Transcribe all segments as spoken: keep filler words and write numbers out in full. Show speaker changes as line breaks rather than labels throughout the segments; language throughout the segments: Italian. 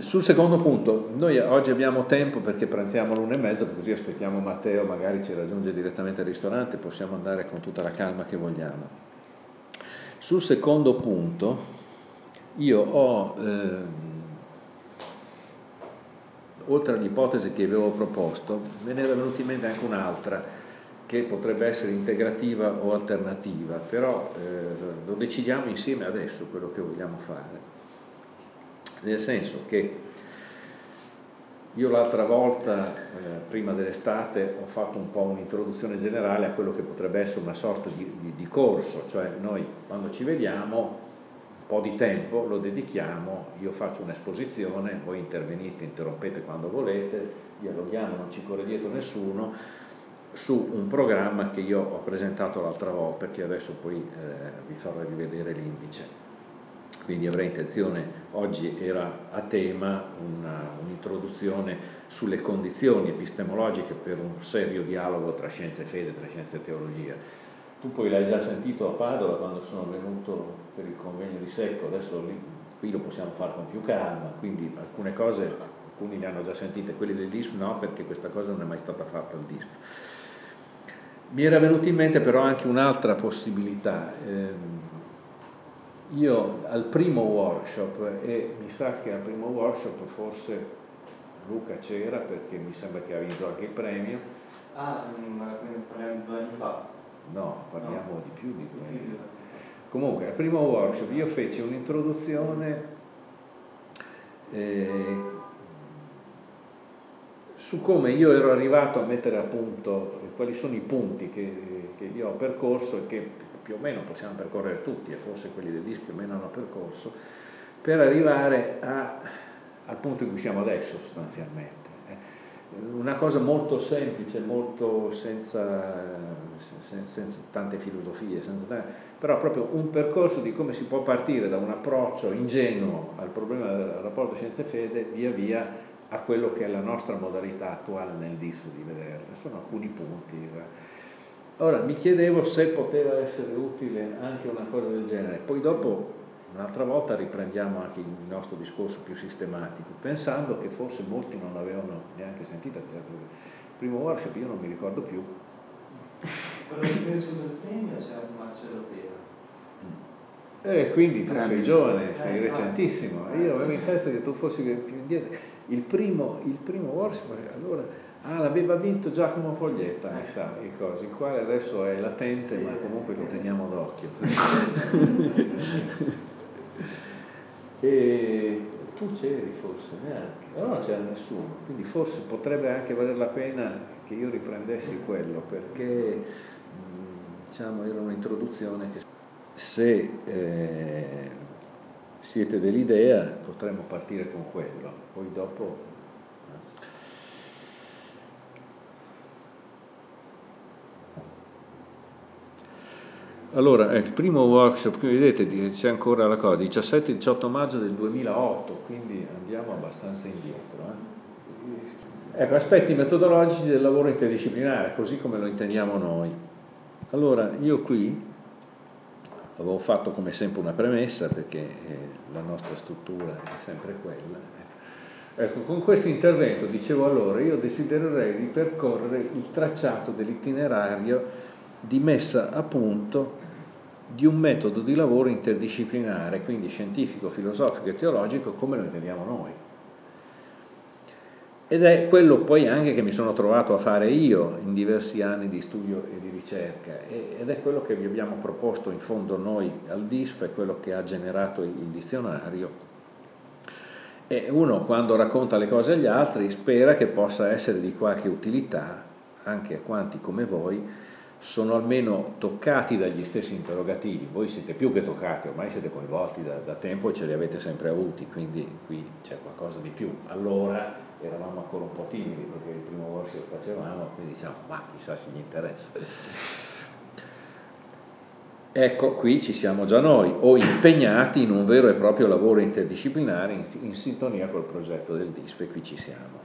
sul secondo punto, noi oggi abbiamo tempo perché pranziamo all'una e mezza, così aspettiamo Matteo, magari ci raggiunge direttamente al ristorante, possiamo andare con tutta la calma che vogliamo. Sul secondo punto, io ho, eh, oltre all'ipotesi che avevo proposto, me ne era venuta in mente anche un'altra, che potrebbe essere integrativa o alternativa, però eh, lo decidiamo insieme adesso quello che vogliamo fare. Nel senso che io l'altra volta, eh, prima dell'estate, ho fatto un po' un'introduzione generale a quello che potrebbe essere una sorta di, di, di corso, cioè noi quando ci vediamo un po' di tempo lo dedichiamo, io faccio un'esposizione, voi intervenite, interrompete quando volete, dialoghiamo, non ci corre dietro nessuno, su un programma che io ho presentato l'altra volta, che adesso poi eh, vi farò rivedere l'indice. Quindi avrei intenzione, oggi era a tema una, un'introduzione sulle condizioni epistemologiche per un serio dialogo tra scienza e fede, tra scienza e teologia. Tu poi l'hai già sentito a Padova quando sono venuto per il convegno di Secco, adesso lì, qui lo possiamo fare con più calma, quindi alcune cose, alcuni le hanno già sentite, quelli del D I S F no, perché questa cosa non è mai stata fatta al D I S F. Mi era venuta in mente però anche un'altra possibilità. Ehm, Io al primo workshop, e mi sa che al primo workshop forse Luca c'era perché mi sembra che ha vinto anche il premio.
Ah, parliamo di due anni fa?
No, parliamo
no.
di più di due anni fa. Comunque al primo workshop io feci un'introduzione eh, su come io ero arrivato a mettere a punto quali sono i punti che, che io ho percorso e che più o meno possiamo percorrere tutti, e forse quelli del D I S più o meno hanno percorso, per arrivare a, al punto in cui siamo adesso sostanzialmente. Una cosa molto semplice, molto senza, senza, senza tante filosofie, senza tante, però proprio un percorso di come si può partire da un approccio ingenuo al problema del rapporto scienza e fede via via a quello che è la nostra modalità attuale nel D I S di vederla. Sono alcuni punti. Ora mi chiedevo se poteva essere utile anche una cosa del genere, poi dopo un'altra volta riprendiamo anche il nostro discorso più sistematico, pensando che forse molti non l'avevano neanche sentita. Il primo workshop io non mi ricordo più.
Quello che penso del premio c'è un Marcello Pera.
E quindi tu sei giovane, sei
eh,
recentissimo, io avevo in testa che tu fossi più indietro. Il primo, il primo workshop, allora, ah, l'aveva vinto Giacomo Foglietta, mi sa, il, coso, il quale adesso è latente, sì, ma comunque lo teniamo d'occhio. E tu c'eri forse neanche, però non c'era nessuno, quindi forse potrebbe anche valere la pena che io riprendessi quello, perché diciamo era un'introduzione che se eh, siete dell'idea potremmo partire con quello, poi dopo allora, il primo workshop, qui vedete c'è ancora la cosa, diciassette diciotto maggio del duemilaotto, quindi andiamo abbastanza indietro. Eh? Ecco, aspetti metodologici del lavoro interdisciplinare, così come lo intendiamo noi. Allora, io qui avevo fatto come sempre una premessa, perché eh, la nostra struttura è sempre quella. Ecco, con questo intervento, dicevo allora, io desidererei ripercorrere il tracciato dell'itinerario di messa a punto di un metodo di lavoro interdisciplinare, quindi scientifico, filosofico e teologico, come lo intendiamo noi. Ed è quello poi anche che mi sono trovato a fare io in diversi anni di studio e di ricerca, ed è quello che vi abbiamo proposto in fondo noi al D I S F, è quello che ha generato il dizionario. E uno, quando racconta le cose agli altri, spera che possa essere di qualche utilità anche a quanti come voi sono almeno toccati dagli stessi interrogativi. Voi siete più che toccati, ormai siete coinvolti da, da tempo e ce li avete sempre avuti, quindi qui c'è qualcosa di più. Allora eravamo ancora un po' timidi perché il primo workshop facevamo, quindi diciamo, ma chissà se gli interessa. Ecco, qui ci siamo già noi, o impegnati in un vero e proprio lavoro interdisciplinare in, in sintonia col progetto del D I S F, e qui ci siamo.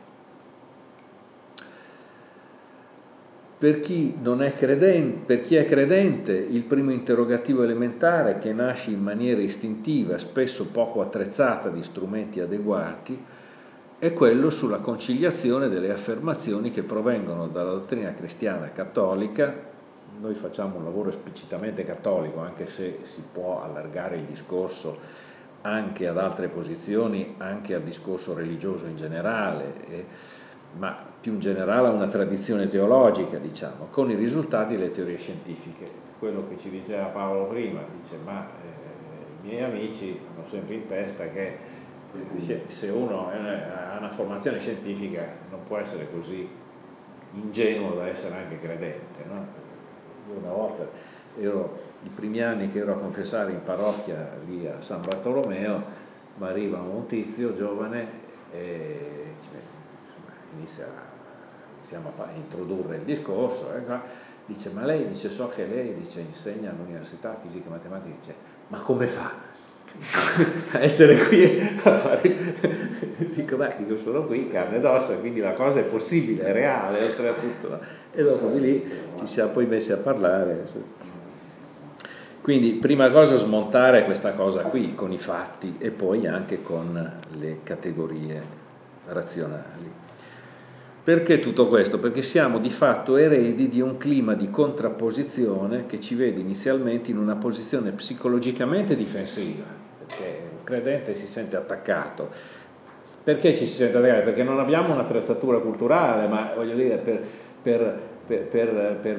Per chi non è credente, per chi è credente, il primo interrogativo elementare, che nasce in maniera istintiva, spesso poco attrezzata di strumenti adeguati, è quello sulla conciliazione delle affermazioni che provengono dalla dottrina cristiana cattolica. Noi facciamo un lavoro esplicitamente cattolico, anche se si può allargare il discorso anche ad altre posizioni, anche al discorso religioso in generale, eh, ma più in generale a una tradizione teologica, diciamo, con i risultati delle teorie scientifiche. Quello che ci diceva Paolo prima, dice, ma eh, i miei amici hanno sempre in testa che se uno ha una formazione scientifica non può essere così ingenuo da essere anche credente, no? Io una volta ero, i primi anni che ero a confessare in parrocchia lì a San Bartolomeo, mi arriva un tizio giovane e insomma, inizia, iniziamo a introdurre il discorso, eh, dice, ma lei, dice, so che lei, dice, insegna all'università fisica e matematica, dice, ma come fa a essere qui a fare dico, beh, dico, sono qui carne ed ossa, quindi la cosa è possibile, è reale oltretutto, no? E dopo di lì ci siamo poi messi a parlare. Quindi prima cosa smontare questa cosa qui con i fatti e poi anche con le categorie razionali. Perché tutto questo? Perché siamo di fatto eredi di un clima di contrapposizione che ci vede inizialmente in una posizione psicologicamente difensiva, perché un credente si sente attaccato. Perché ci si sente attaccato? Perché non abbiamo un'attrezzatura culturale, ma voglio dire, per, per, per, per, per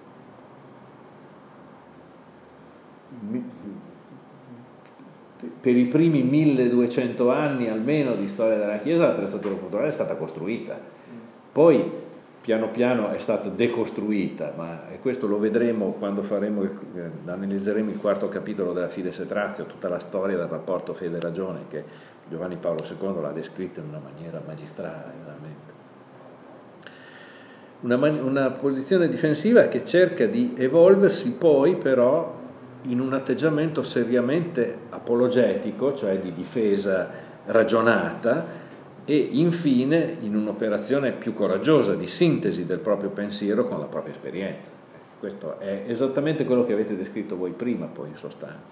per i primi milleduecento anni almeno di storia della Chiesa l'attrezzatura culturale è stata costruita. Poi piano piano è stata decostruita, ma questo lo vedremo quando faremo, eh, analizzeremo il quarto capitolo della Fides et Ratio, tutta la storia del rapporto fede-ragione che Giovanni Paolo secondo l'ha descritto in una maniera magistrale, veramente. Una, man- una posizione difensiva che cerca di evolversi poi però in un atteggiamento seriamente apologetico, cioè di difesa ragionata, e infine in un'operazione più coraggiosa di sintesi del proprio pensiero con la propria esperienza. Questo è esattamente quello che avete descritto voi prima, poi in sostanza.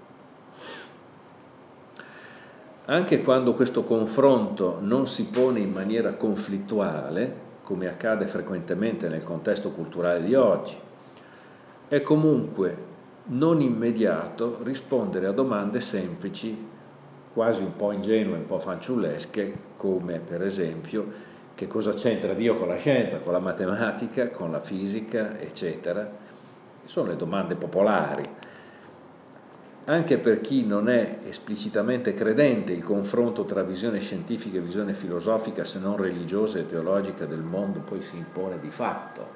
Anche quando questo confronto non si pone in maniera conflittuale, come accade frequentemente nel contesto culturale di oggi, è comunque non immediato rispondere a domande semplici, quasi un po' ingenue, un po' fanciullesche, come per esempio che cosa c'entra Dio con la scienza, con la matematica, con la fisica, eccetera. Sono le domande popolari. Anche per chi non è esplicitamente credente, il confronto tra visione scientifica e visione filosofica, se non religiosa e teologica del mondo, poi si impone di fatto.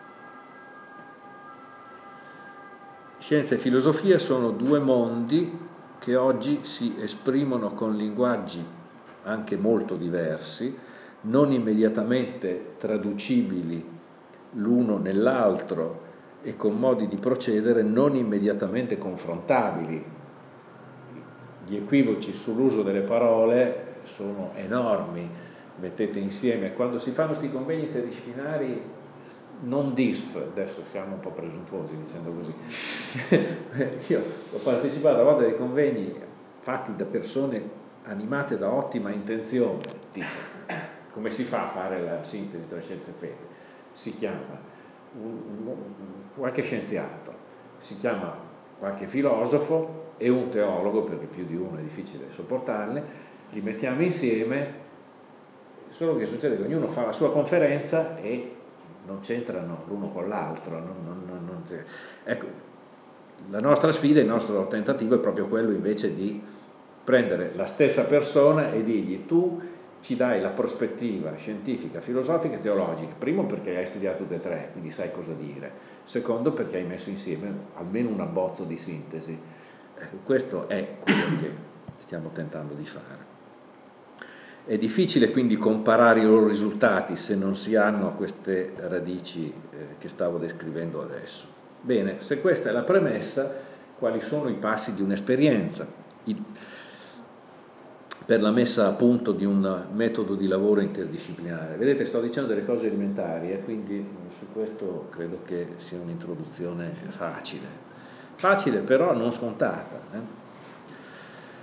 Scienza e filosofia sono due mondi che oggi si esprimono con linguaggi anche molto diversi, non immediatamente traducibili l'uno nell'altro e con modi di procedere non immediatamente confrontabili. Gli equivoci sull'uso delle parole sono enormi, mettete insieme, quando si fanno questi convegni interdisciplinari non D I S F, adesso siamo un po' presuntuosi dicendo così, io ho partecipato a volte a dei convegni fatti da persone animate da ottima intenzione, dice, come si fa a fare la sintesi tra scienza e fede? Si chiama un, un, qualche scienziato, si chiama qualche filosofo e un teologo, perché più di uno è difficile sopportarle, li mettiamo insieme, solo che succede che ognuno fa la sua conferenza e non c'entrano l'uno con l'altro. Non, non, non, non ecco, la nostra sfida, il nostro tentativo è proprio quello invece di prendere la stessa persona e dirgli tu ci dai la prospettiva scientifica, filosofica e teologica, primo perché hai studiato tutte e tre, quindi sai cosa dire, secondo perché hai messo insieme almeno un abbozzo di sintesi. Ecco, questo è quello che stiamo tentando di fare. È difficile quindi comparare i loro risultati se non si hanno queste radici eh, che stavo descrivendo adesso. Bene, se questa è la premessa, quali sono i passi di un'esperienza I, per la messa a punto di un metodo di lavoro interdisciplinare? Vedete, sto dicendo delle cose elementari, eh, quindi su questo credo che sia un'introduzione facile. Facile però non scontata. Eh?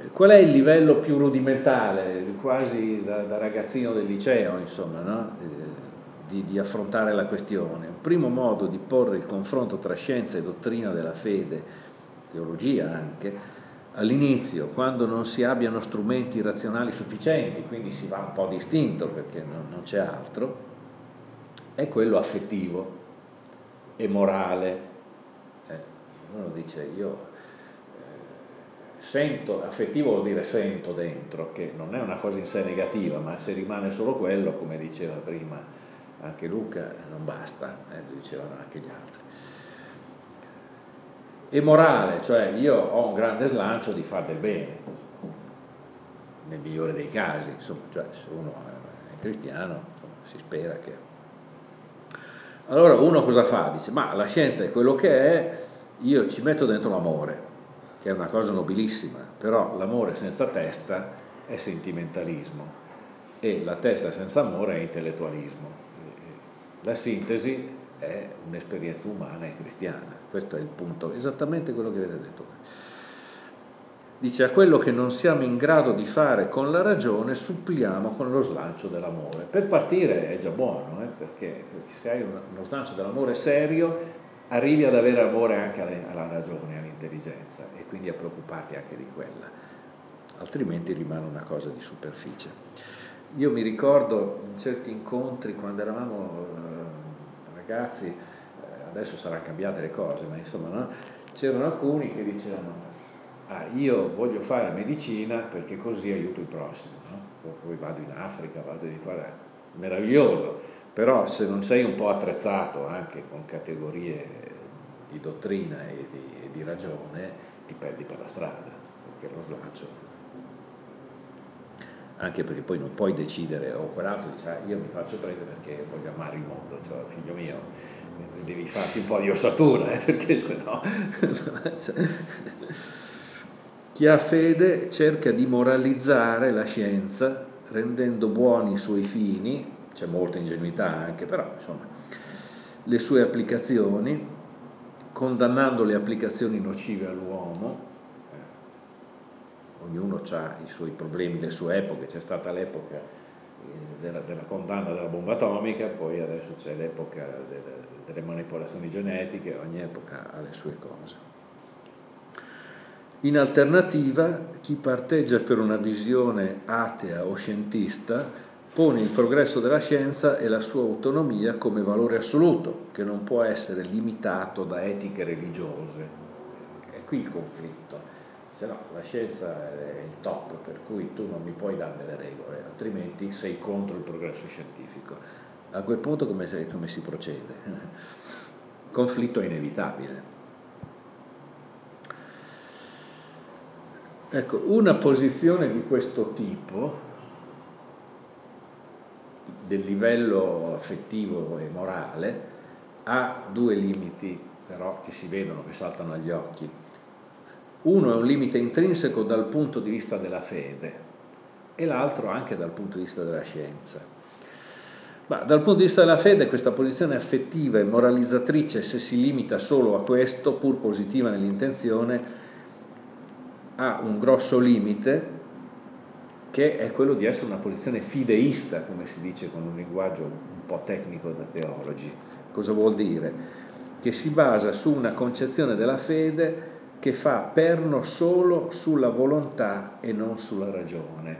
Qual è il livello più rudimentale, quasi da, da ragazzino del liceo, insomma, no? eh, di, di affrontare la questione? Un primo modo di porre il confronto tra scienza e dottrina della fede, teologia anche, all'inizio, quando non si abbiano strumenti razionali sufficienti, quindi si va un po' distinto perché non, non c'è altro, è quello affettivo e morale. Eh, uno dice, io sento, affettivo vuol dire sento dentro, che non è una cosa in sé negativa, ma se rimane solo quello, come diceva prima anche Luca, non basta, eh, lo dicevano anche gli altri. E morale, cioè io ho un grande slancio di fare del bene, nel migliore dei casi, insomma, cioè se uno è cristiano, insomma, si spera che... Allora uno cosa fa? Dice, ma la scienza è quello che è, io ci metto dentro l'amore, che è una cosa nobilissima, però l'amore senza testa è sentimentalismo e la testa senza amore è intellettualismo. La sintesi è un'esperienza umana e cristiana, questo è il punto, esattamente quello che avete detto. Dice, a quello che non siamo in grado di fare con la ragione suppliamo con lo slancio dell'amore. Per partire è già buono, eh, perché, perché se hai uno, uno slancio dell'amore serio arrivi ad avere amore anche alle, alla ragione, all'intelligenza, e quindi a preoccuparti anche di quella, altrimenti rimane una cosa di superficie. Io mi ricordo in certi incontri quando eravamo eh, ragazzi, eh, adesso saranno cambiate le cose, ma insomma, no? C'erano alcuni che dicevano, ah, io voglio fare medicina perché così aiuto il prossimo, no? Poi vado in Africa, vado di qua, meraviglioso. Però se non sei un po' attrezzato anche con categorie di dottrina e di, e di ragione, ti perdi per la strada, perché lo slancio, anche perché poi non puoi decidere, o quell'altro dice, ah, io mi faccio prendere perché voglio amare il mondo, cioè figlio mio, devi farti un po' di ossatura, eh, perché sennò... Chi ha fede cerca di moralizzare la scienza rendendo buoni i suoi fini, c'è molta ingenuità anche, però insomma, le sue applicazioni, condannando le applicazioni nocive all'uomo. Eh, ognuno ha i suoi problemi, le sue epoche, c'è stata l'epoca eh, della, della condanna della bomba atomica, poi adesso c'è l'epoca delle, delle manipolazioni genetiche, ogni epoca ha le sue cose. In alternativa, chi parteggia per una visione atea o scientista pone il progresso della scienza e la sua autonomia come valore assoluto, che non può essere limitato da etiche religiose. È qui il conflitto. Se no, la scienza è il top, per cui tu non mi puoi dare delle regole, altrimenti sei contro il progresso scientifico. A quel punto come, come si procede? Il conflitto è inevitabile. Ecco, una posizione di questo tipo, del livello affettivo e morale, ha due limiti però che si vedono, che saltano agli occhi. Uno è un limite intrinseco dal punto di vista della fede e l'altro anche dal punto di vista della scienza. Ma dal punto di vista della fede questa posizione affettiva e moralizzatrice, se si limita solo a questo, pur positiva nell'intenzione, ha un grosso limite che è quello di essere una posizione fideista, come si dice con un linguaggio un po' tecnico da teologi. Cosa vuol dire? Che si basa su una concezione della fede che fa perno solo sulla volontà e non sulla ragione.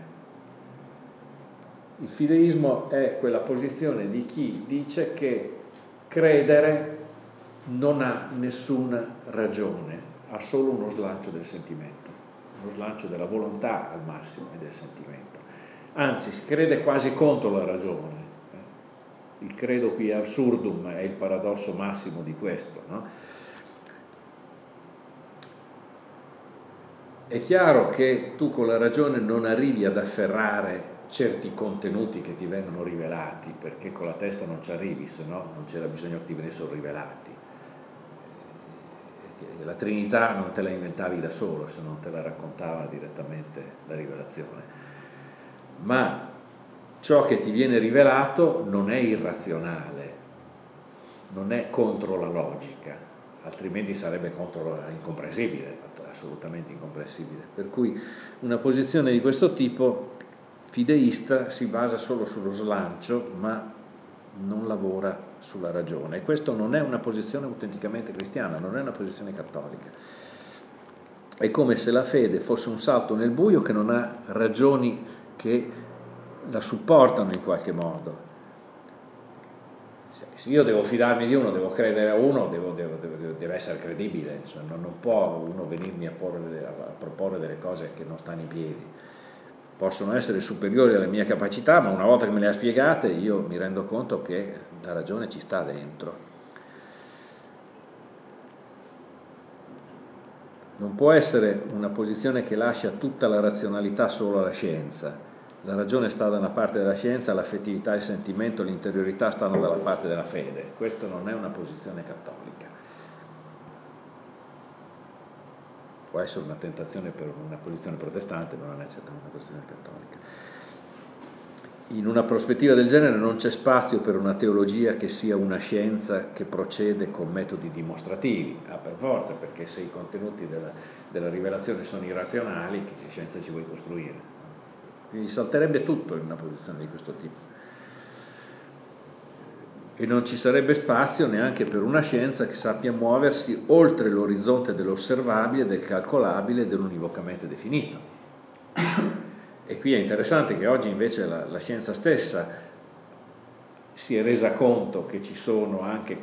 Il fideismo è quella posizione di chi dice che credere non ha nessuna ragione, ha solo uno slancio del sentimento, uno slancio della volontà al massimo e del sentimento. Anzi, si crede quasi contro la ragione. Il credo qui è absurdum, è il paradosso massimo di questo, no? È chiaro che tu con la ragione non arrivi ad afferrare certi contenuti che ti vengono rivelati, perché con la testa non ci arrivi, se no non c'era bisogno che ti venissero rivelati. La Trinità non te la inventavi da solo, se non te la raccontava direttamente la rivelazione. Ma ciò che ti viene rivelato non è irrazionale, non è contro la logica, altrimenti sarebbe contro, incomprensibile, assolutamente incomprensibile. Per cui una posizione di questo tipo fideista si basa solo sullo slancio, ma non lavora sulla ragione, e questo non è una posizione autenticamente cristiana, non è una posizione cattolica. È come se la fede fosse un salto nel buio che non ha ragioni che la supportano in qualche modo. Se io devo fidarmi di uno, devo credere a uno, devo, devo, devo, deve essere credibile, insomma, non, non può uno venirmi a, porre, a proporre delle cose che non stanno in piedi. Possono essere superiori alle mie capacità, ma una volta che me le ha spiegate io mi rendo conto che la ragione ci sta dentro. Non può essere una posizione che lascia tutta la razionalità solo alla scienza. La ragione sta da una parte della scienza, l'affettività, il sentimento, l'interiorità stanno dalla parte della fede. Questo non è una posizione cattolica. Può essere una tentazione per una posizione protestante, ma non è certamente una posizione cattolica. In una prospettiva del genere non c'è spazio per una teologia che sia una scienza che procede con metodi dimostrativi, ah, per forza, perché se i contenuti della, della rivelazione sono irrazionali, che scienza ci vuoi costruire? Quindi salterebbe tutto in una posizione di questo tipo. E non ci sarebbe spazio neanche per una scienza che sappia muoversi oltre l'orizzonte dell'osservabile, del calcolabile e dell'univocamente definito. E qui è interessante che oggi invece la, la scienza stessa si è resa conto che ci sono anche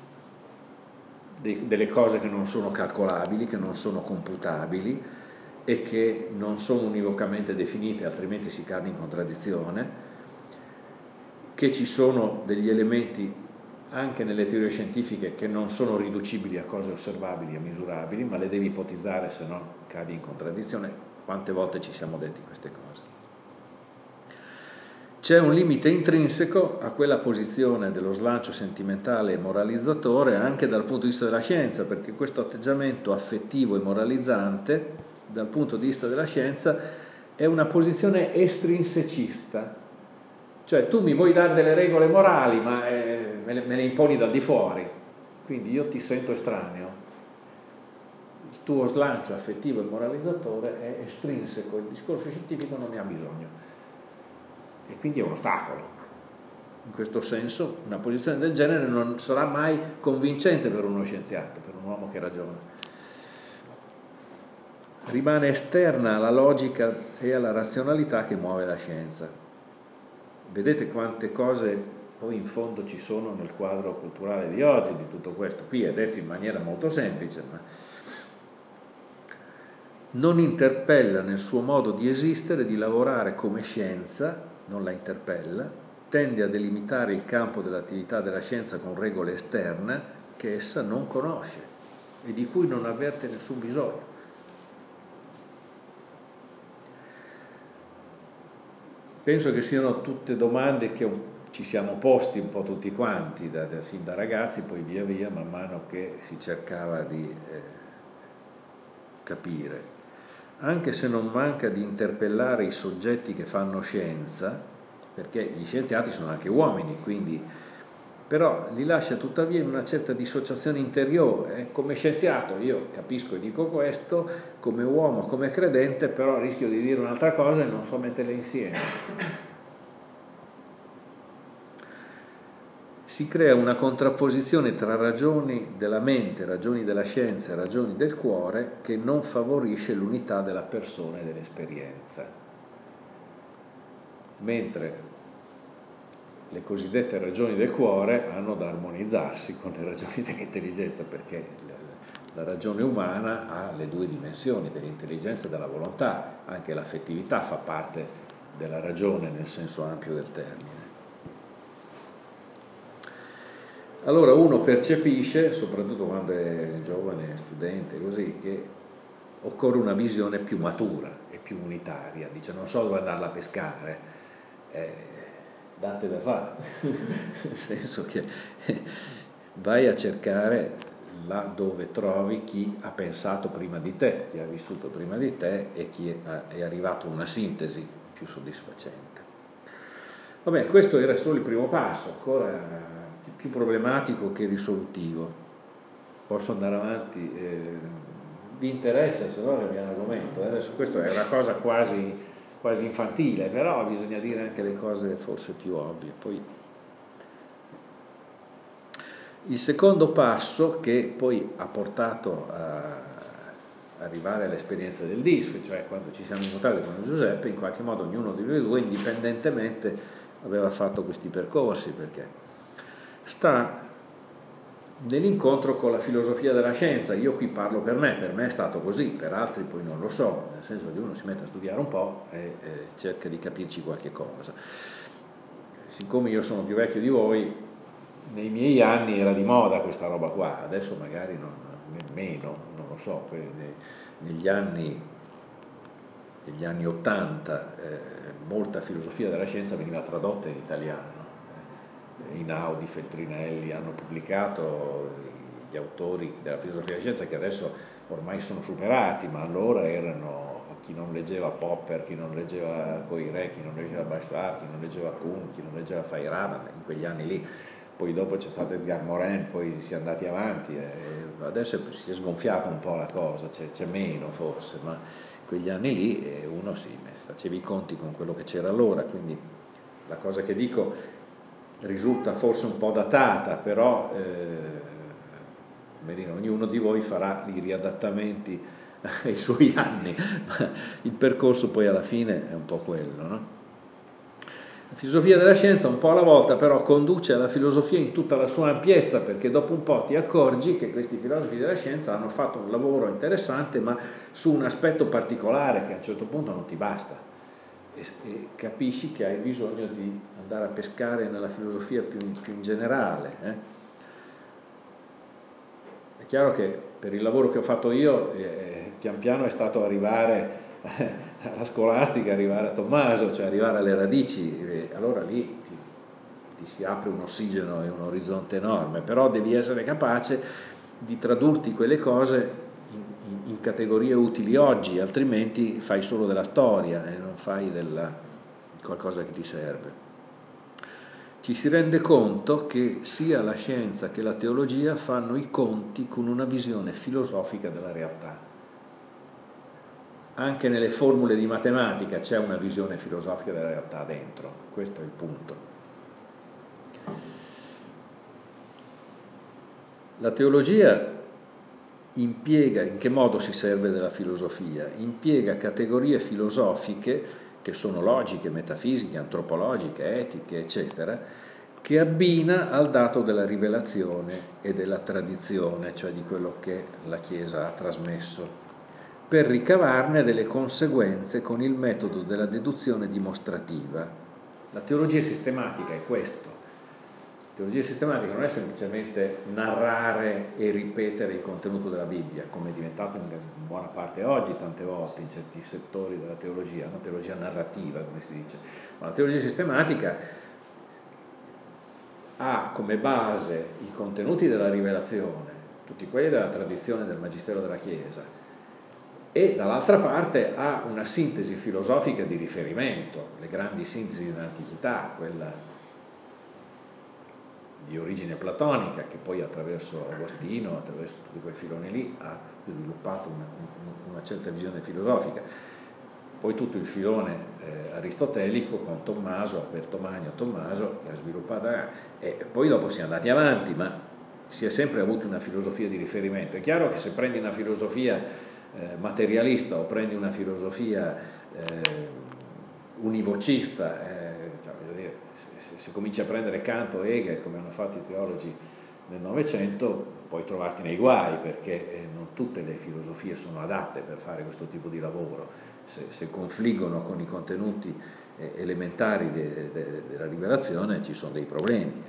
de, delle cose che non sono calcolabili, che non sono computabili e che non sono univocamente definite, altrimenti si cade in contraddizione, che ci sono degli elementi anche nelle teorie scientifiche che non sono riducibili a cose osservabili e misurabili, ma le devi ipotizzare, se no cadi in contraddizione. Quante volte ci siamo detti queste cose? C'è un limite intrinseco a quella posizione dello slancio sentimentale e moralizzatore anche dal punto di vista della scienza, perché questo atteggiamento affettivo e moralizzante, dal punto di vista della scienza, è una posizione estrinsecista. Cioè tu mi vuoi dare delle regole morali, ma eh, me, le, me le imponi dal di fuori, quindi io ti sento estraneo. Il tuo slancio affettivo e moralizzatore è estrinseco, il discorso scientifico non ne ha bisogno e quindi è un ostacolo. In questo senso una posizione del genere non sarà mai convincente per uno scienziato, per un uomo che ragiona. Rimane esterna alla logica e alla razionalità che muove la scienza. Vedete quante cose poi in fondo ci sono nel quadro culturale di oggi di tutto questo. Qui è detto in maniera molto semplice, ma non interpella nel suo modo di esistere, di lavorare come scienza, non la interpella, tende a delimitare il campo dell'attività della scienza con regole esterne che essa non conosce e di cui non avverte nessun bisogno. Penso che siano tutte domande che ci siamo posti un po' tutti quanti, da, da, fin da ragazzi, poi via via, man mano che si cercava di eh, capire. Anche se non manca di interpellare i soggetti che fanno scienza, perché gli scienziati sono anche uomini, quindi, però li lascia tuttavia in una certa dissociazione interiore. Come scienziato io capisco e dico questo, come uomo, come credente, però rischio di dire un'altra cosa e non so metterle insieme. Si crea una contrapposizione tra ragioni della mente, ragioni della scienza e ragioni del cuore che non favorisce l'unità della persona e dell'esperienza. Mentre le cosiddette ragioni del cuore hanno da armonizzarsi con le ragioni dell'intelligenza, perché la ragione umana ha le due dimensioni, dell'intelligenza e della volontà, anche l'affettività fa parte della ragione nel senso ampio del termine. Allora uno percepisce, soprattutto quando è giovane, studente, così, che occorre una visione più matura e più unitaria. Dice non so dove andarla a pescare, eh, date da fare, nel senso che vai a cercare là dove trovi chi ha pensato prima di te, chi ha vissuto prima di te e chi è arrivato a una sintesi più soddisfacente. Vabbè, questo era solo il primo passo, ancora più problematico che risolutivo. posso andare avanti, eh, vi interessa se no il mio argomento, eh? Adesso questo è una cosa quasi, quasi infantile, però bisogna dire anche le cose forse più ovvie. Poi il secondo passo che poi ha portato a arrivare all'esperienza del D I S F, cioè quando ci siamo incontrati con Giuseppe, in qualche modo ognuno di noi due indipendentemente aveva fatto questi percorsi, perché sta nell'incontro con la filosofia della scienza. Io qui parlo per me, per me è stato così, per altri poi non lo so, nel senso che uno si mette a studiare un po' e, e cerca di capirci qualche cosa. Siccome io sono più vecchio di voi, nei miei anni era di moda questa roba qua, adesso magari non, meno, non lo so, negli anni, negli anni ottanta eh, molta filosofia della scienza veniva tradotta in italiano. Inaudi, Feltrinelli hanno pubblicato gli autori della filosofia della scienza che adesso ormai sono superati, ma allora erano chi non leggeva Popper, chi non leggeva Coiré, chi non leggeva Bachelard, chi non leggeva Kuhn, chi non leggeva Feyerabend, in quegli anni lì. Poi dopo c'è stato Edgar Morin, poi si è andati avanti, e adesso si è sgonfiata un po' la cosa, c'è, c'è meno forse, ma in quegli anni lì uno si faceva i conti con quello che c'era allora, quindi la cosa che dico risulta forse un po' datata, però eh, come dire, ognuno di voi farà i riadattamenti ai suoi anni, ma il percorso poi alla fine è un po' quello, no? La filosofia della scienza un po' alla volta però conduce alla filosofia in tutta la sua ampiezza, perché dopo un po' ti accorgi che questi filosofi della scienza hanno fatto un lavoro interessante, ma su un aspetto particolare che a un certo punto non ti basta. E capisci che hai bisogno di andare a pescare nella filosofia più in, più in generale. Eh? È chiaro che per il lavoro che ho fatto io, eh, pian piano è stato arrivare eh, alla scolastica, arrivare a Tommaso, cioè arrivare alle radici, e allora lì ti, ti si apre un ossigeno e un orizzonte enorme, però devi essere capace di tradurti quelle cose in categorie utili oggi, altrimenti fai solo della storia e non fai della, qualcosa che ti serve. Ci si rende conto che sia la scienza che la teologia fanno i conti con una visione filosofica della realtà. Anche nelle formule di matematica c'è una visione filosofica della realtà dentro, questo è il punto. La teologia impiega, in che modo si serve della filosofia? Impiega categorie filosofiche che sono logiche, metafisiche, antropologiche, etiche, eccetera, che abbina al dato della rivelazione e della tradizione, cioè di quello che la Chiesa ha trasmesso, per ricavarne delle conseguenze con il metodo della deduzione dimostrativa. La teologia sistematica è questo. La teologia sistematica non è semplicemente narrare e ripetere il contenuto della Bibbia, come è diventato in buona parte oggi, tante volte, in certi settori della teologia, una teologia narrativa, come si dice. Ma la teologia sistematica ha come base i contenuti della rivelazione, tutti quelli della tradizione del Magistero della Chiesa, e dall'altra parte ha una sintesi filosofica di riferimento, le grandi sintesi dell'antichità, quella di origine platonica, che poi attraverso Agostino, attraverso tutti quei filoni lì, ha sviluppato una, una certa visione filosofica. Poi tutto il filone eh, aristotelico con Tommaso, Alberto Magno, Tommaso, che ha sviluppato, e poi dopo si è andati avanti, ma si è sempre avuto una filosofia di riferimento. È chiaro che se prendi una filosofia eh, materialista o prendi una filosofia eh, univocista, eh, cioè, voglio dire, se, se, se cominci a prendere Kant o Hegel, come hanno fatto i teologi nel Novecento, puoi trovarti nei guai, perché eh, non tutte le filosofie sono adatte per fare questo tipo di lavoro. Se, se confliggono con i contenuti eh, elementari de, de, della rivelazione ci sono dei problemi.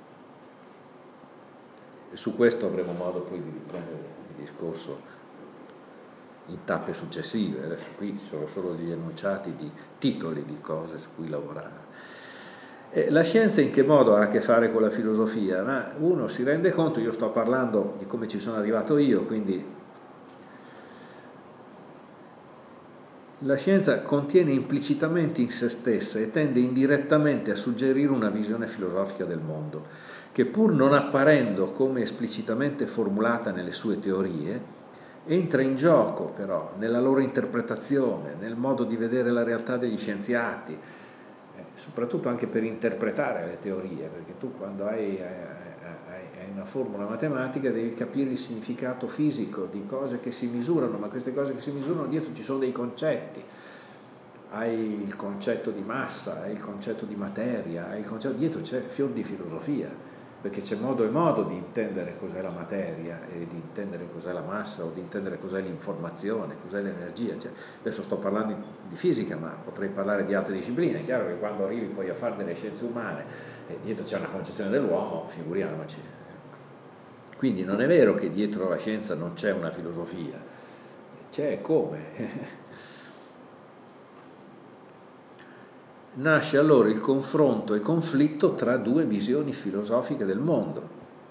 E su questo avremo modo poi di riprendere il discorso in tappe successive. Adesso qui ci sono solo gli enunciati di titoli di cose su cui lavorare. E la scienza in che modo ha a che fare con la filosofia? Ma uno si rende conto, io sto parlando di come ci sono arrivato io, quindi La scienza contiene implicitamente in se stessa e tende indirettamente a suggerire una visione filosofica del mondo, che pur non apparendo come esplicitamente formulata nelle sue teorie, entra in gioco però nella loro interpretazione, nel modo di vedere la realtà degli scienziati, eh, soprattutto anche per interpretare le teorie, perché tu quando hai, hai, hai una formula matematica devi capire il significato fisico di cose che si misurano, ma queste cose che si misurano dietro ci sono dei concetti. Hai il concetto di massa, hai il concetto di materia, hai il concetto, dietro c'è fior di filosofia, perché c'è modo e modo di intendere cos'è la materia e di intendere cos'è la massa o di intendere cos'è l'informazione, cos'è l'energia. Cioè, adesso sto parlando di fisica, ma potrei parlare di altre discipline. È chiaro che quando arrivi poi a fare delle scienze umane e dietro c'è una concezione dell'uomo, figuriamoci. Quindi non è vero che dietro la scienza non c'è una filosofia, c'è come. Nasce allora il confronto e conflitto tra due visioni filosofiche del mondo.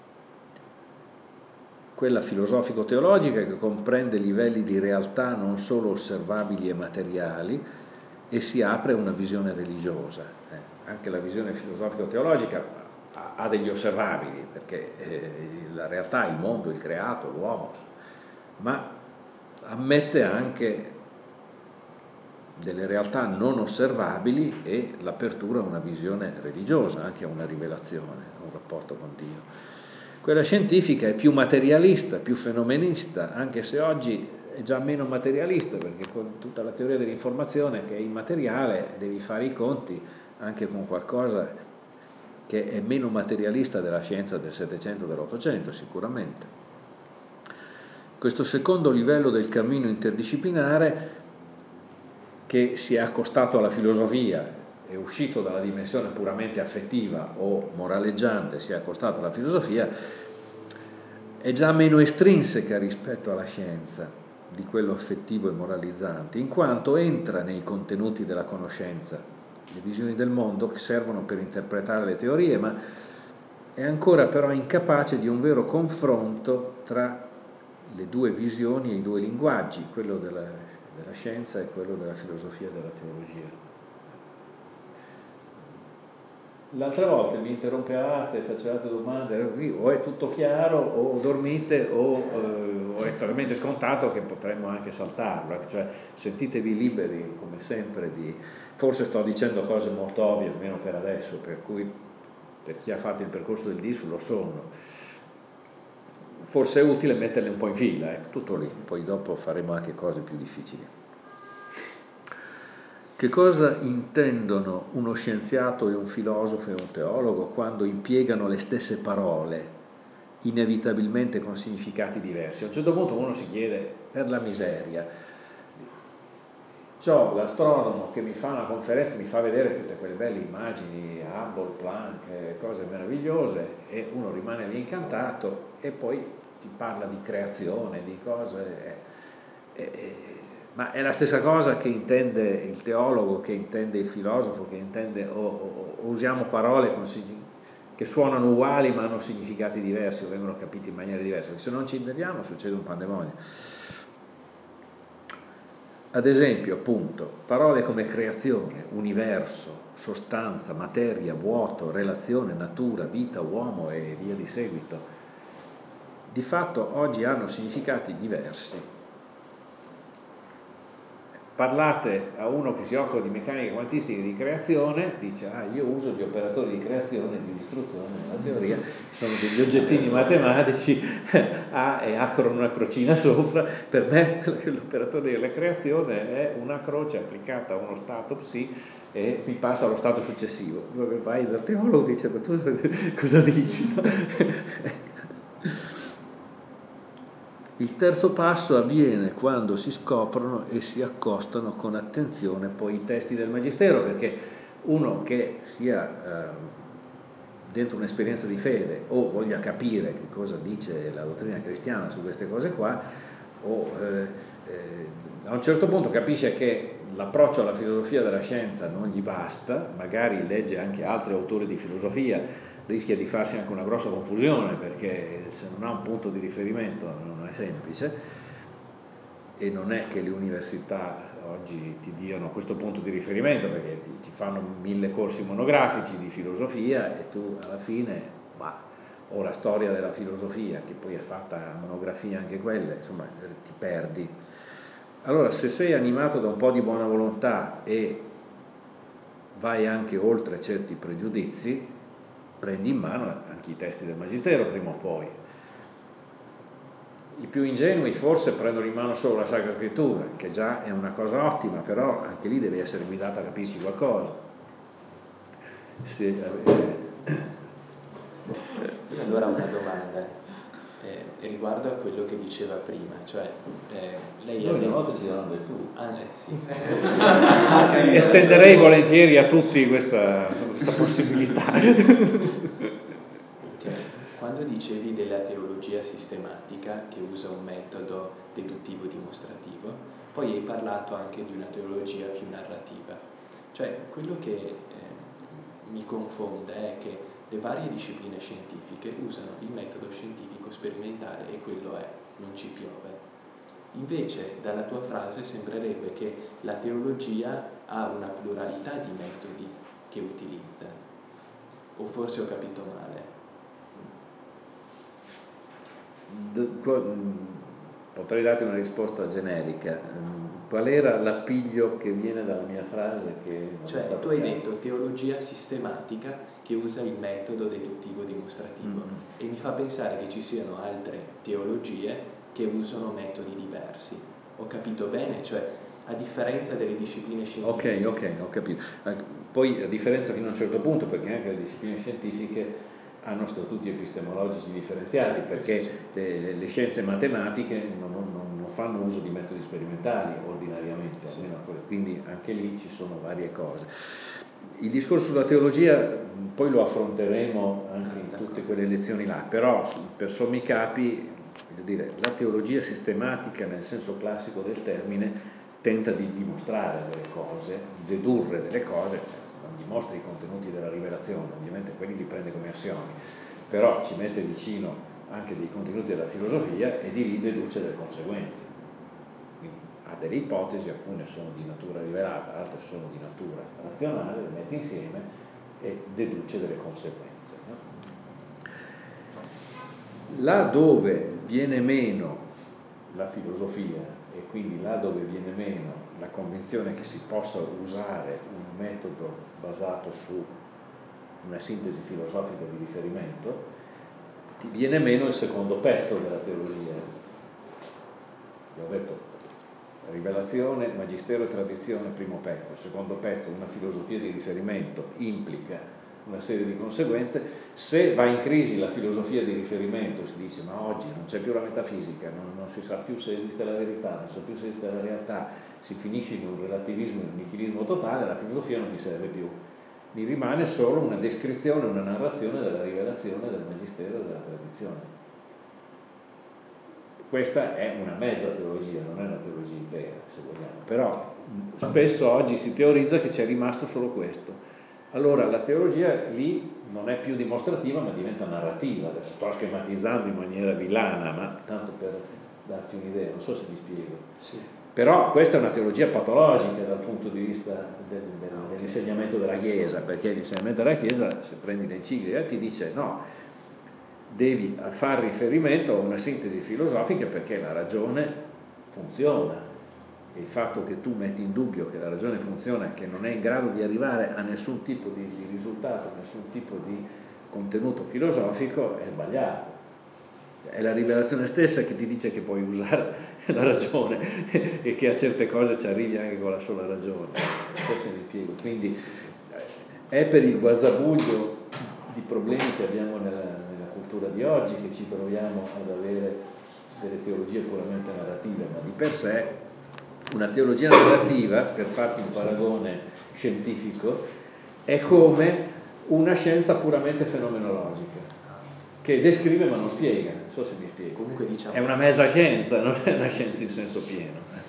Quella filosofico-teologica che comprende livelli di realtà non solo osservabili e materiali e si apre a una visione religiosa. Eh, anche la visione filosofico-teologica ha, ha degli osservabili, perché eh, la realtà, il mondo, il creato, l'uomo, ma ammette anche delle realtà non osservabili e l'apertura a una visione religiosa, anche a una rivelazione, a un rapporto con Dio. Quella scientifica è più materialista, più fenomenista, anche se oggi è già meno materialista, perché con tutta la teoria dell'informazione che è immateriale devi fare i conti anche con qualcosa che è meno materialista della scienza del Settecento e dell'Ottocento, sicuramente. Questo secondo livello del cammino interdisciplinare, che si è accostato alla filosofia, è uscito dalla dimensione puramente affettiva o moraleggiante, si è accostato alla filosofia, è già meno estrinseca rispetto alla scienza di quello affettivo e moralizzante, in quanto entra nei contenuti della conoscenza, le visioni del mondo che servono per interpretare le teorie, ma è ancora però incapace di un vero confronto tra le due visioni e i due linguaggi, quello della, della scienza e quello della filosofia e della teologia. L'altra volta mi interrompevate, facevate domande, o è tutto chiaro o dormite o, eh, o è talmente scontato che potremmo anche saltarlo, cioè sentitevi liberi come sempre di, forse sto dicendo cose molto ovvie, almeno per adesso, per cui per chi ha fatto il percorso del D I S lo sono, forse è utile metterle un po' in fila, ecco, tutto lì, poi dopo faremo anche cose più difficili. Che cosa intendono uno scienziato e un filosofo e un teologo quando impiegano le stesse parole, inevitabilmente con significati diversi? A un certo punto uno si chiede, per la miseria, c'ho l'astronomo che mi fa una conferenza, mi fa vedere tutte quelle belle immagini, Hubble, Planck, cose meravigliose, e uno rimane lì incantato e poi ti parla di creazione, di cose... E, e, ma è la stessa cosa che intende il teologo, che intende il filosofo, che intende, o, o, o usiamo parole con, che suonano uguali ma hanno significati diversi o vengono capiti in maniera diversa, perché se non ci intendiamo succede un pandemonio. Ad esempio, appunto, parole come creazione, universo, sostanza, materia, vuoto, relazione, natura, vita, uomo e via di seguito, di fatto oggi hanno significati diversi. Parlate a uno che si occupa di meccanica quantistica e di creazione, dice ah io uso gli operatori di creazione e di distruzione nella teoria, sono degli oggettini matematici A e A con una crocina sopra, per me l'operatore della creazione è una croce applicata a uno stato psi e mi passa allo stato successivo. Dove vai dal teologo dice ma tu cosa dici? Il terzo passo avviene quando si scoprono e si accostano con attenzione poi i testi del Magistero, perché uno che sia eh, dentro un'esperienza di fede o voglia capire che cosa dice la dottrina cristiana su queste cose qua, o eh, eh, a un certo punto capisce che l'approccio alla filosofia della scienza non gli basta, magari legge anche altri autori di filosofia, rischia di farsi anche una grossa confusione perché se non ha un punto di riferimento non è semplice, e non è che le università oggi ti diano questo punto di riferimento, perché ti, ti fanno mille corsi monografici di filosofia e tu alla fine, ma, o la storia della filosofia, che poi è fatta a monografia anche quella, insomma, ti perdi. Allora, se sei animato da un po' di buona volontà e vai anche oltre certi pregiudizi, prendi in mano anche i testi del Magistero prima o poi. I più ingenui forse prendono in mano solo la Sacra Scrittura, che già è una cosa ottima, però anche lì devi essere guidato a capirci qualcosa. Se, eh,
Io allora ho una domanda eh, riguardo a quello che diceva prima, cioè eh, lei
noi
ha detto...
una volta ci daranno del tu.
Ah, eh, sì.
Ah, sì, estenderei volentieri a tutti questa, questa possibilità.
Okay. Quando dicevi della teologia sistematica che usa un metodo deduttivo dimostrativo, poi hai parlato anche di una teologia più narrativa. Cioè, quello che eh, mi confonde è che le varie discipline scientifiche usano il metodo scientifico sperimentale e quello è, non ci piove. Invece, dalla tua frase sembrerebbe che la teologia ha una pluralità di metodi che utilizza. O forse ho capito male?
Potrei darti una risposta generica. Qual era l'appiglio che viene dalla mia frase? Che
cioè, tu hai chiaro. detto teologia sistematica che usa il metodo deduttivo dimostrativo, mm-hmm. e mi fa pensare che ci siano altre teologie che usano metodi diversi. Ho capito bene? Cioè, a differenza delle discipline scientifiche.
Ok, ok, ho capito. Poi a differenza fino a un certo punto, perché anche le discipline scientifiche hanno statuti epistemologici differenziati, sì, perché sì, sì. Le, le scienze matematiche non, non, non fanno uso di metodi sperimentali ordinariamente, sì. almeno, quindi anche lì ci sono varie cose. Il discorso sulla teologia poi lo affronteremo anche in tutte quelle lezioni là, però per sommi capi, voglio dire, la teologia sistematica nel senso classico del termine tenta di dimostrare delle cose, di dedurre delle cose, non dimostra i contenuti della rivelazione, ovviamente quelli li prende come assiomi, però ci mette vicino anche dei contenuti della filosofia e di lì deduce delle conseguenze. Quindi ha delle ipotesi, alcune sono di natura rivelata, altre sono di natura razionale, le mette insieme e deduce delle conseguenze. Là dove viene meno la filosofia e quindi là dove viene meno la convinzione che si possa usare un metodo basato su una sintesi filosofica di riferimento, ti viene meno il secondo pezzo della teologia. Vi ho detto, rivelazione, magistero e tradizione, primo pezzo. Secondo pezzo, una filosofia di riferimento implica una serie di conseguenze. Se va in crisi la filosofia di riferimento, si dice ma oggi non c'è più la metafisica, non, non si sa più se esiste la verità, non si sa più se esiste la realtà, si finisce in un relativismo, in un nichilismo totale, la filosofia non mi serve più, mi rimane solo una descrizione, una narrazione della rivelazione, del magistero e della tradizione. Questa è una mezza teologia, non è una teologia intera, se vogliamo, però spesso oggi si teorizza che c'è rimasto solo questo. Allora la teologia lì non è più dimostrativa ma diventa narrativa. Adesso sto schematizzando in maniera villana, ma tanto per darti un'idea, non so se mi spiego.
Sì.
Però questa è una teologia patologica dal punto di vista del, del, dell'insegnamento della Chiesa, perché l'insegnamento della Chiesa, se prendi l'enciclica, ti dice no, devi far riferimento a una sintesi filosofica perché la ragione funziona. E il fatto che tu metti in dubbio che la ragione funziona, che non è in grado di arrivare a nessun tipo di, di risultato, a nessun tipo di contenuto filosofico, è sbagliato. È la rivelazione stessa che ti dice che puoi usare la ragione e che a certe cose ci arrivi anche con la sola ragione. Non so se mi spiego. Quindi è per il guazzabuglio di problemi che abbiamo nella, nella cultura di oggi che ci troviamo ad avere delle teologie puramente narrative, ma di per sé una teologia narrativa, per farti un paragone scientifico, è come una scienza puramente fenomenologica, che descrive ma non spiega, non so se mi spiego.
Comunque diciamo...
È una mezza scienza, non è una scienza in senso pieno.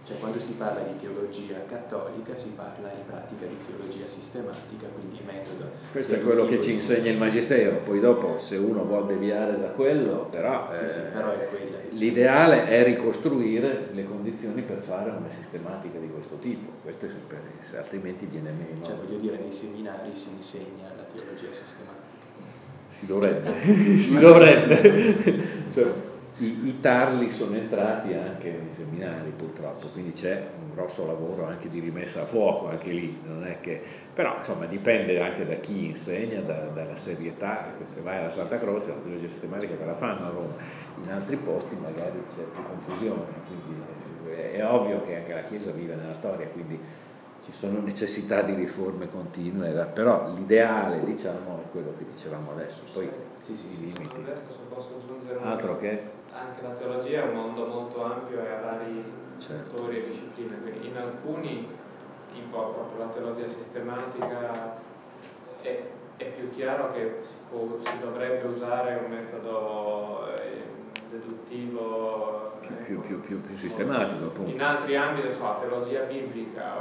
Cioè quando si parla di teologia cattolica si parla in pratica di teologia sistematica, quindi metodo.
Questo è quello che ci insegna il Magistero, poi dopo se uno vuole deviare da quello, però,
sì,
eh,
sì, però è quella, diciamo.
L'ideale è ricostruire le condizioni per fare una sistematica di questo tipo, questo è sempre, altrimenti viene meno.
Cioè voglio dire, nei seminari si insegna la teologia sistematica.
Si dovrebbe, si dovrebbe. Cioè, I, i tarli sono entrati anche nei seminari purtroppo, quindi c'è un grosso lavoro anche di rimessa a fuoco anche lì, non è che, però insomma dipende anche da chi insegna, da, dalla serietà. Se vai alla Santa Croce la teologia sistematica ve la fanno a Roma, in altri posti magari c'è più confusione, quindi è, è ovvio che anche la Chiesa vive nella storia, quindi ci sono necessità di riforme continue, però l'ideale diciamo è quello che dicevamo adesso, poi
sì, sì,
i
sì,
limiti.
Alberto, se posso aggiungere
altro
una,
che
anche la teologia è un mondo molto ampio e ha vari
certo.
settori e discipline, quindi in alcuni, tipo proprio la teologia sistematica, è, è più chiaro che si, può, si dovrebbe usare un metodo eh, deduttivo
più,
eh,
più, più, più, più sistematico appunto.
In altri ambiti, so, teologia biblica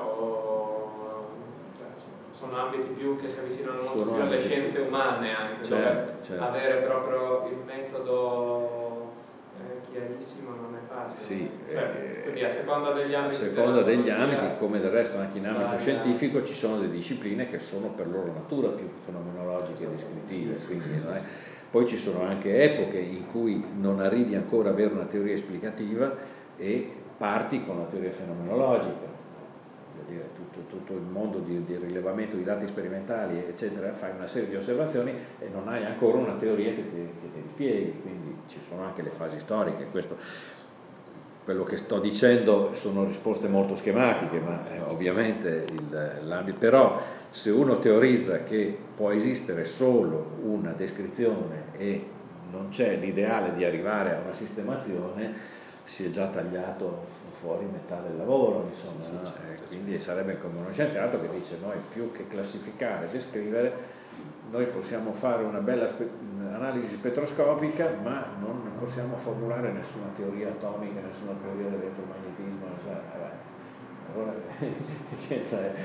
o cioè, sono ambiti più che si avvicinano molto
sono
più alle
ambiti.
scienze umane anche,
certo,
dove
certo.
avere proprio il metodo eh, chiarissimo non è facile.
Sì,
cioè,
eh,
quindi a seconda degli ambiti,
a seconda degli
teologia,
ambiti, come del resto anche in ambito
varia.
scientifico, ci sono delle discipline che sono per loro natura più fenomenologiche e descrittive,
sì,
quindi
sì, sì,
non è.
sì.
Poi ci sono anche epoche in cui non arrivi ancora a avere una teoria esplicativa e parti con la teoria fenomenologica, vuol dire tutto, tutto il mondo di, di rilevamento di dati sperimentali eccetera, fai una serie di osservazioni e non hai ancora una teoria che ti, che ti rispieghi, quindi ci sono anche le fasi storiche. Questo, quello che sto dicendo sono risposte molto schematiche, ma eh, ovviamente il, l'ambito, però se uno teorizza che può esistere solo una descrizione e non c'è l'ideale di arrivare a una sistemazione, si è già tagliato fuori metà del lavoro, insomma, sì, sì, no? certo, eh, quindi certo. Sarebbe come uno scienziato che dice noi più che classificare e descrivere, noi possiamo fare una bella spe- analisi spettroscopica, ma non possiamo formulare nessuna teoria atomica, nessuna teoria dell'elettromagnetismo, cioè, vabbè. Allora la scienza è...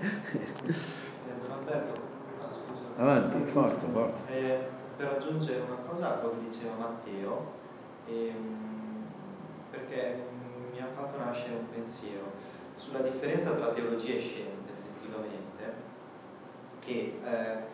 Don Alberto, ah, scusa.
Avanti, forza, forza.
Eh, per aggiungere una cosa a quello che diceva Matteo, ehm, perché mh, mi ha fatto nascere un pensiero sulla differenza tra teologia e scienza, effettivamente, che eh,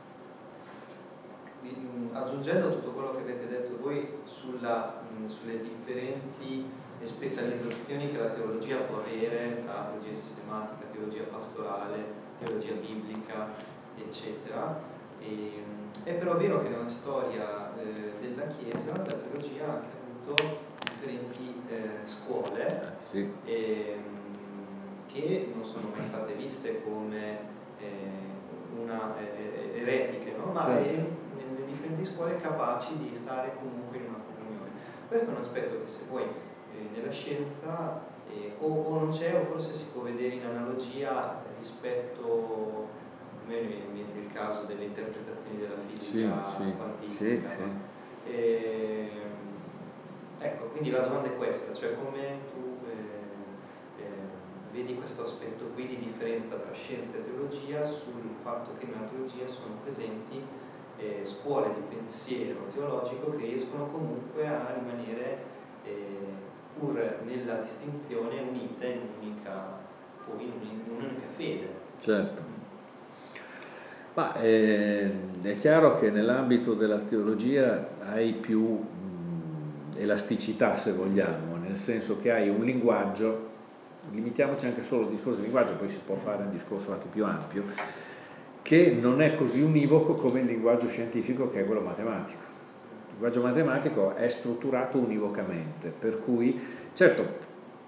aggiungendo tutto quello che avete detto voi sulla, mh, sulle differenti specializzazioni che la teologia può avere, tra la teologia sistematica, teologia pastorale, teologia biblica, eccetera. E, è però vero che nella storia eh, della Chiesa la teologia ha anche avuto differenti eh, scuole
sì.
eh, che non sono mai state viste come eh, una eh, eretiche, no? Ma
certo.
è, nelle differenti scuole capaci di stare comunque in una comunione. Questo è un aspetto che se vuoi eh, nella scienza eh, o, o non c'è o forse si può vedere in analogia rispetto, a me viene in mente il caso delle interpretazioni della fisica
sì, sì,
quantistica.
sì,
no?
sì.
E, ecco, quindi la domanda è questa, cioè come tu eh, eh, vedi questo aspetto qui di differenza tra scienza e teologia sul fatto che nella teologia sono presenti eh, scuole di pensiero teologico che riescono comunque a rimanere eh, pur nella distinzione unite in un'unica, poi in un'unica fede.
Certo. Ma eh, è chiaro che nell'ambito della teologia hai più mh, elasticità, se vogliamo, nel senso che hai un linguaggio, limitiamoci anche solo al discorso di linguaggio, poi si può fare un discorso anche più ampio, che non è così univoco come il linguaggio scientifico, che è quello matematico. Il linguaggio matematico è strutturato univocamente, per cui, certo,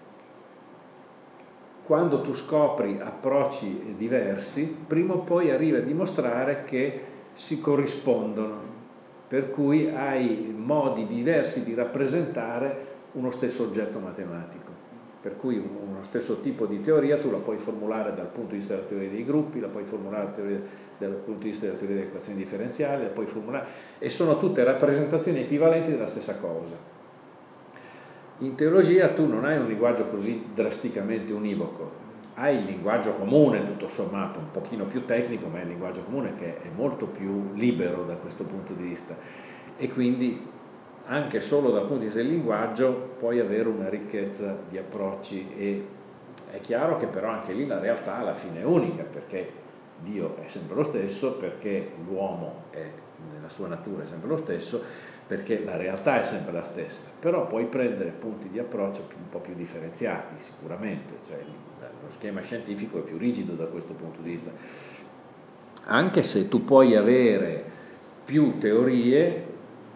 quando tu scopri approcci diversi, prima o poi arrivi a dimostrare che si corrispondono, per cui hai modi diversi di rappresentare uno stesso oggetto matematico. Per cui uno stesso tipo di teoria tu la puoi formulare dal punto di vista della teoria dei gruppi, la puoi formulare dal punto di vista della teoria delle equazioni differenziali, la puoi formulare, e sono tutte rappresentazioni equivalenti della stessa cosa. In teologia tu non hai un linguaggio così drasticamente univoco, hai il linguaggio comune tutto sommato, un pochino più tecnico, ma è il linguaggio comune che è molto più libero da questo punto di vista, e quindi anche solo dal punto di vista del linguaggio puoi avere una ricchezza di approcci, e è chiaro che però anche lì la realtà alla fine è unica, perché Dio è sempre lo stesso, perché l'uomo è nella sua natura è sempre lo stesso, perché la realtà è sempre la stessa, però puoi prendere punti di approccio un po' più differenziati sicuramente, cioè lo schema scientifico è più rigido da questo punto di vista, anche se tu puoi avere più teorie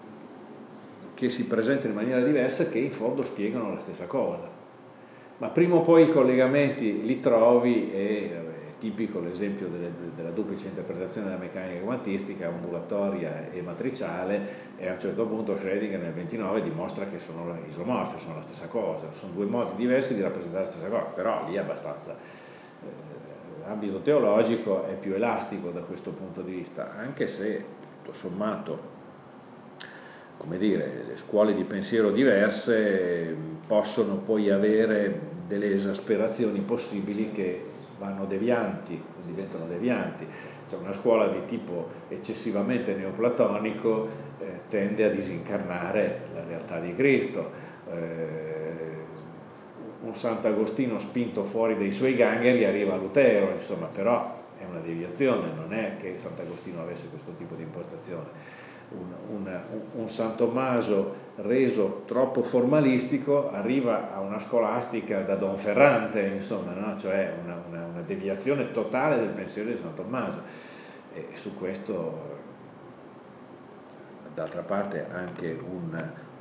che si presentano in maniera diversa, che in fondo spiegano la stessa cosa, ma prima o poi i collegamenti li trovi, e vabbè, è tipico l'esempio delle, della duplice interpretazione della meccanica quantistica, ondulatoria e matriciale, e a un certo punto Schrödinger nel ventinove dimostra che sono isomorfe, sono la stessa cosa, sono due modi diversi di rappresentare la stessa cosa, però lì è abbastanza, eh, l'ambito teologico è più elastico da questo punto di vista, anche se tutto sommato, come dire, le scuole di pensiero diverse possono poi avere delle esasperazioni possibili che vanno devianti, diventano devianti. Cioè una scuola di tipo eccessivamente neoplatonico eh, tende a disincarnare la realtà di Cristo. Eh, un Sant'Agostino spinto fuori dai suoi gangheri arriva a Lutero, insomma, però è una deviazione, non è che Sant'Agostino avesse questo tipo di impostazione. Un, un, un San Tommaso reso troppo formalistico arriva a una scolastica da Donferrante, insomma, no? Cioè una, una, una deviazione totale del pensiero di San Tommaso, e su questo d'altra parte anche un,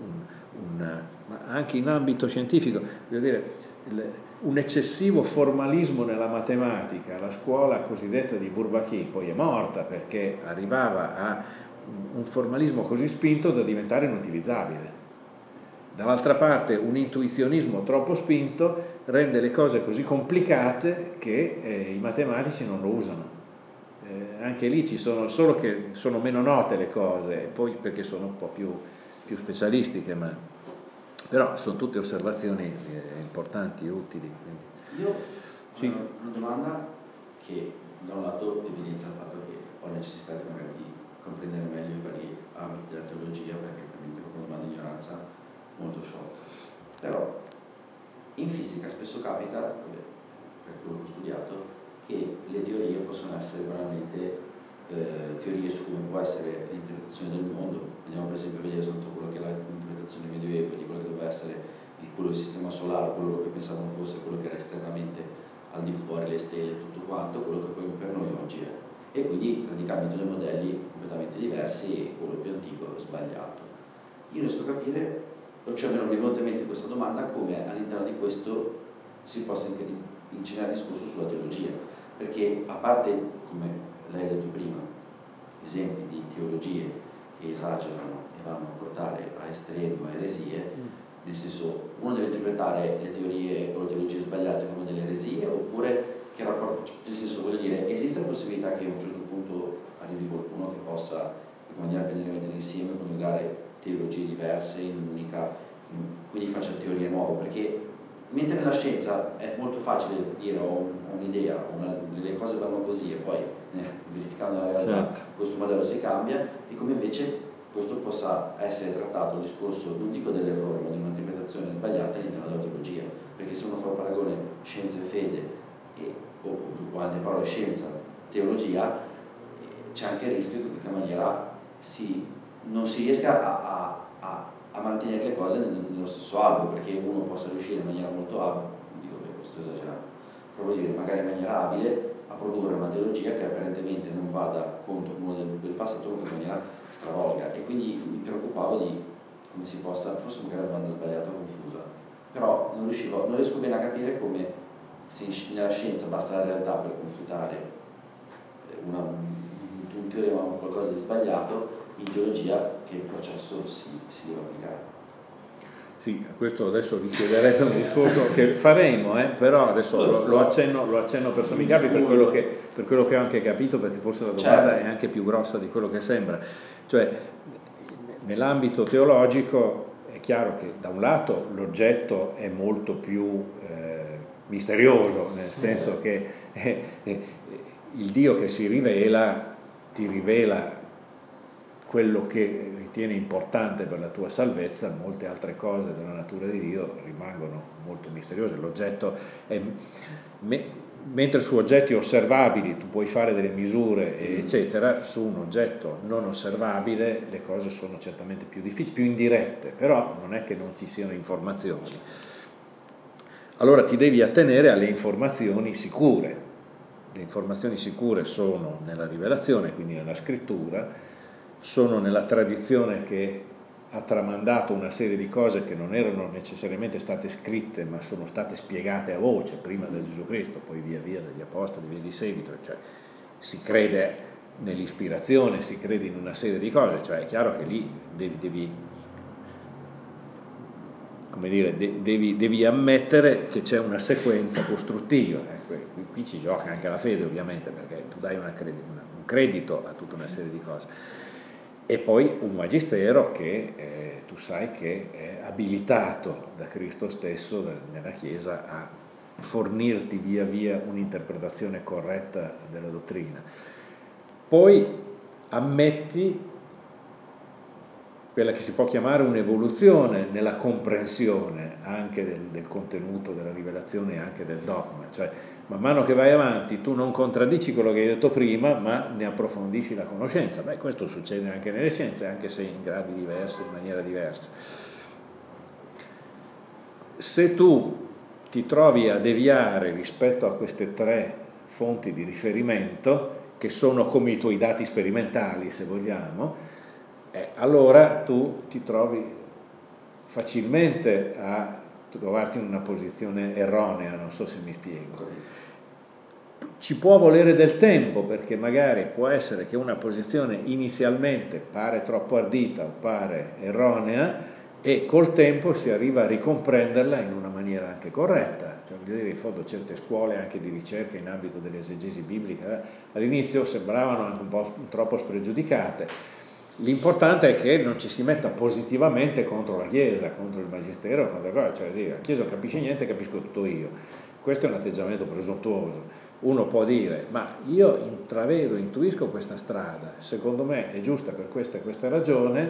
un, un ma anche in ambito scientifico, voglio dire, il, un eccessivo formalismo nella matematica, la scuola cosiddetta di Bourbaki poi è morta perché arrivava a un formalismo così spinto da diventare inutilizzabile. Dall'altra parte un intuizionismo troppo spinto rende le cose così complicate che eh, i matematici non lo usano. Eh, anche lì ci sono, solo che sono meno note le cose, poi perché sono un po' più, più specialistiche, ma però sono tutte osservazioni eh, importanti e utili. Quindi.
Io ho
sì.
una, una domanda che da un lato evidenzia il fatto che ho necessità di magari di comprendere meglio i vari ambiti della teologia, perché ovviamente è una domanda di ignoranza molto sciocca. Però in fisica spesso capita, per quello che ho studiato, che le teorie possono essere banalmente eh, teorie su come può essere l'interpretazione del mondo. Andiamo per esempio a vedere sotto quello che era l'interpretazione medioevo di quello che doveva essere il, quello del sistema solare, quello che pensavano fosse quello che era esternamente al di fuori, le stelle, tutto quanto, quello che poi per noi oggi è. E quindi radicalmente due modelli completamente diversi, e quello più antico è sbagliato. Io riesco a capire, cioè mi è venuta in mente questa domanda, come all'interno di questo si possa incendiare il discorso sulla teologia, perché a parte, come lei ha detto prima, esempi di teologie che esagerano e vanno a portare a estremi o a eresie, nel senso, uno deve interpretare le teorie o le teologie sbagliate come delle eresie, oppure che rapporto, nel senso, voglio dire, esiste la possibilità che a un certo punto arrivi qualcuno che possa in maniera che ne mettere insieme, coniugare teologie diverse in un'unica, in, quindi faccia teorie nuove, perché mentre nella scienza è molto facile dire ho, ho un'idea, una, le cose vanno così e poi eh, verificando la realtà certo. Questo modello si cambia, e come invece questo possa essere trattato il discorso, non dico dell'errore, ma di un'interpretazione sbagliata all'interno della teologia, perché se uno fa il paragone scienza e fede, e, o, o altre parole scienza, teologia, eh, c'è anche il rischio che in qualche maniera si, non si riesca a, a, a, a mantenere le cose nello stesso albo, perché uno possa riuscire in maniera molto abile, dico beh, sto esagerando, provo a dire magari in maniera abile, a produrre una teologia che apparentemente non vada contro uno del, del passato, ma in maniera stravolga, e quindi mi preoccupavo di come si possa, forse magari una domanda sbagliata o confusa, però non riuscivo, non riesco bene a capire come se nella scienza basta la realtà per confutare una, un teorema o qualcosa di sbagliato, in teologia che il processo si, si deve applicare.
Sì, questo adesso richiederebbe un discorso che faremo, eh, però adesso lo, lo accenno, lo accenno per sommi capi, per quello, che, per quello che ho anche capito, perché forse la domanda certo. È anche più grossa di quello che sembra. Cioè, nell'ambito teologico è chiaro che da un lato l'oggetto è molto più eh, misterioso, nel senso che eh, eh, il Dio che si rivela ti rivela quello che ritiene importante per la tua salvezza. Molte altre cose della natura di Dio rimangono molto misteriose. L'oggetto è, me, mentre su oggetti osservabili tu puoi fare delle misure eccetera, su un oggetto non osservabile le cose sono certamente più difficili, più indirette, però non è che non ci siano informazioni. Allora ti devi attenere alle informazioni sicure. Le informazioni sicure sono nella rivelazione, quindi nella scrittura, sono nella tradizione che ha tramandato una serie di cose che non erano necessariamente state scritte, ma sono state spiegate a voce prima da Gesù Cristo, poi via via dagli apostoli, via di seguito. Cioè si crede nell'ispirazione, si crede in una serie di cose, cioè è chiaro che lì devi, devi come dire, de, devi, devi ammettere che c'è una sequenza costruttiva. Ecco, qui, qui ci gioca anche la fede ovviamente, perché tu dai una credi, una, un credito a tutta una serie di cose. E poi un magistero che eh, tu sai che è abilitato da Cristo stesso nella Chiesa a fornirti via via un'interpretazione corretta della dottrina. Poi ammetti quella che si può chiamare un'evoluzione nella comprensione anche del, del contenuto della rivelazione e anche del dogma, cioè man mano che vai avanti tu non contraddici quello che hai detto prima, ma ne approfondisci la conoscenza. Beh, questo succede anche nelle scienze, anche se in gradi diversi, in maniera diversa. Se tu ti trovi a deviare rispetto a queste tre fonti di riferimento, che sono come i tuoi dati sperimentali, se vogliamo, Eh, allora tu ti trovi facilmente a trovarti in una posizione erronea, non so se mi spiego. Ci può volere del tempo, perché magari può essere che una posizione inizialmente pare troppo ardita o pare erronea e col tempo si arriva a ricomprenderla in una maniera anche corretta. Cioè, voglio dire, in fondo certe scuole anche di ricerca in ambito dell'esegesi biblica eh, all'inizio sembravano anche un po' troppo spregiudicate. L'importante è che non ci si metta positivamente contro la Chiesa, contro il Magistero, contro cosa, cioè dire la Chiesa non capisce niente, capisco tutto io. Questo è un atteggiamento presuntuoso. Uno può dire, ma io intravedo, intuisco questa strada, secondo me è giusta per questa e questa ragione,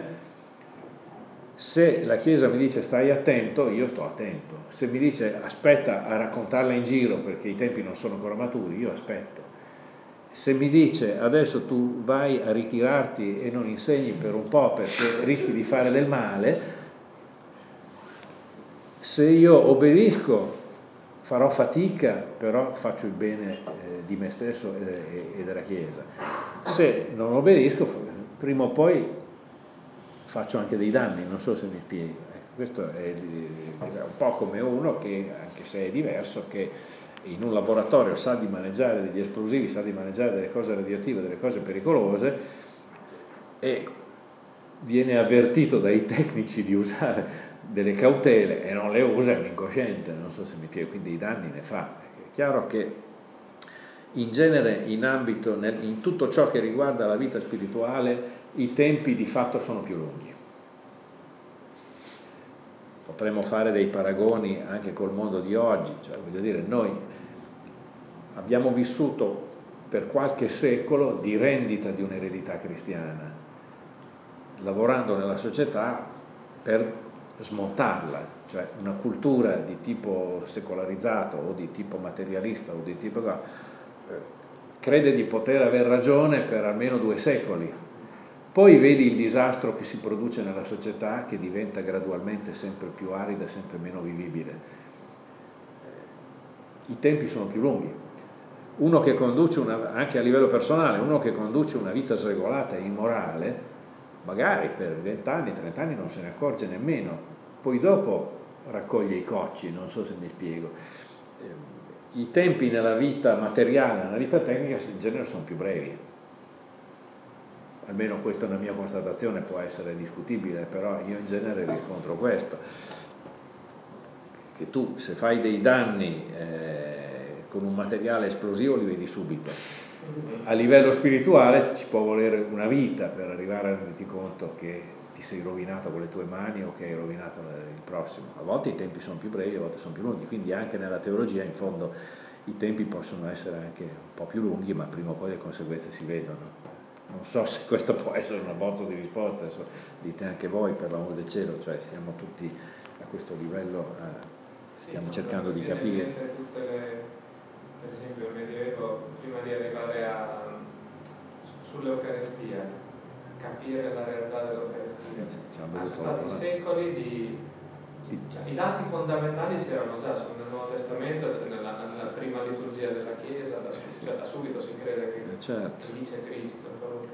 se la Chiesa mi dice stai attento, io sto attento. Se mi dice aspetta a raccontarla in giro perché i tempi non sono ancora maturi, io aspetto. Se mi dice adesso tu vai a ritirarti e non insegni per un po' perché rischi di fare del male, se io obbedisco farò fatica, però faccio il bene eh, di me stesso e, e della Chiesa. Se non obbedisco, prima o poi faccio anche dei danni, non so se mi spiego. Ecco, questo è, è un po' come uno che, anche se è diverso, che in un laboratorio sa di maneggiare degli esplosivi, sa di maneggiare delle cose radioattive, delle cose pericolose, e viene avvertito dai tecnici di usare delle cautele e non le usa, è un incosciente, non so se mi spiego, quindi i danni ne fa. È chiaro che in genere in ambito, nel, in tutto ciò che riguarda la vita spirituale, i tempi di fatto sono più lunghi. Potremmo fare dei paragoni anche col mondo di oggi, cioè voglio dire, noi abbiamo vissuto per qualche secolo di rendita di un'eredità cristiana, lavorando nella società per smontarla, cioè una cultura di tipo secolarizzato o di tipo materialista o di tipo eh, crede di poter aver ragione per almeno due secoli. Poi vedi il disastro che si produce nella società, che diventa gradualmente sempre più arida, sempre meno vivibile. I tempi sono più lunghi. Uno che conduce una, anche a livello personale, uno che conduce una vita sregolata e immorale, magari per vent'anni, trent'anni non se ne accorge nemmeno, poi dopo raccoglie i cocci, non so se mi spiego. I tempi nella vita materiale, nella vita tecnica in genere sono più brevi. Almeno questa è una mia constatazione, può essere discutibile, però io in genere riscontro questo, che tu se fai dei danni eh, con un materiale esplosivo li vedi subito. A livello spirituale ci può volere una vita per arrivare a renderti conto che ti sei rovinato con le tue mani o che hai rovinato il prossimo. A volte i tempi sono più brevi, a volte sono più lunghi, quindi anche nella teologia in fondo i tempi possono essere anche un po' più lunghi, ma prima o poi le conseguenze si vedono. Non so se questo può essere una bozza di risposta, adesso dite anche voi, per l'amor del cielo, cioè siamo tutti a questo livello, eh, stiamo sì, cercando di capire.
Tutte le, per esempio il Medioevo, prima di arrivare a, sull'Eucaristia, capire la realtà dell'Eucaristia,
Sì,
sono stati secoli di... Cioè, i dati fondamentali c'erano già nel Nuovo Testamento, cioè nella, nella prima liturgia della Chiesa, da, su, cioè, da subito si crede che,
certo.
che lì c'è Cristo.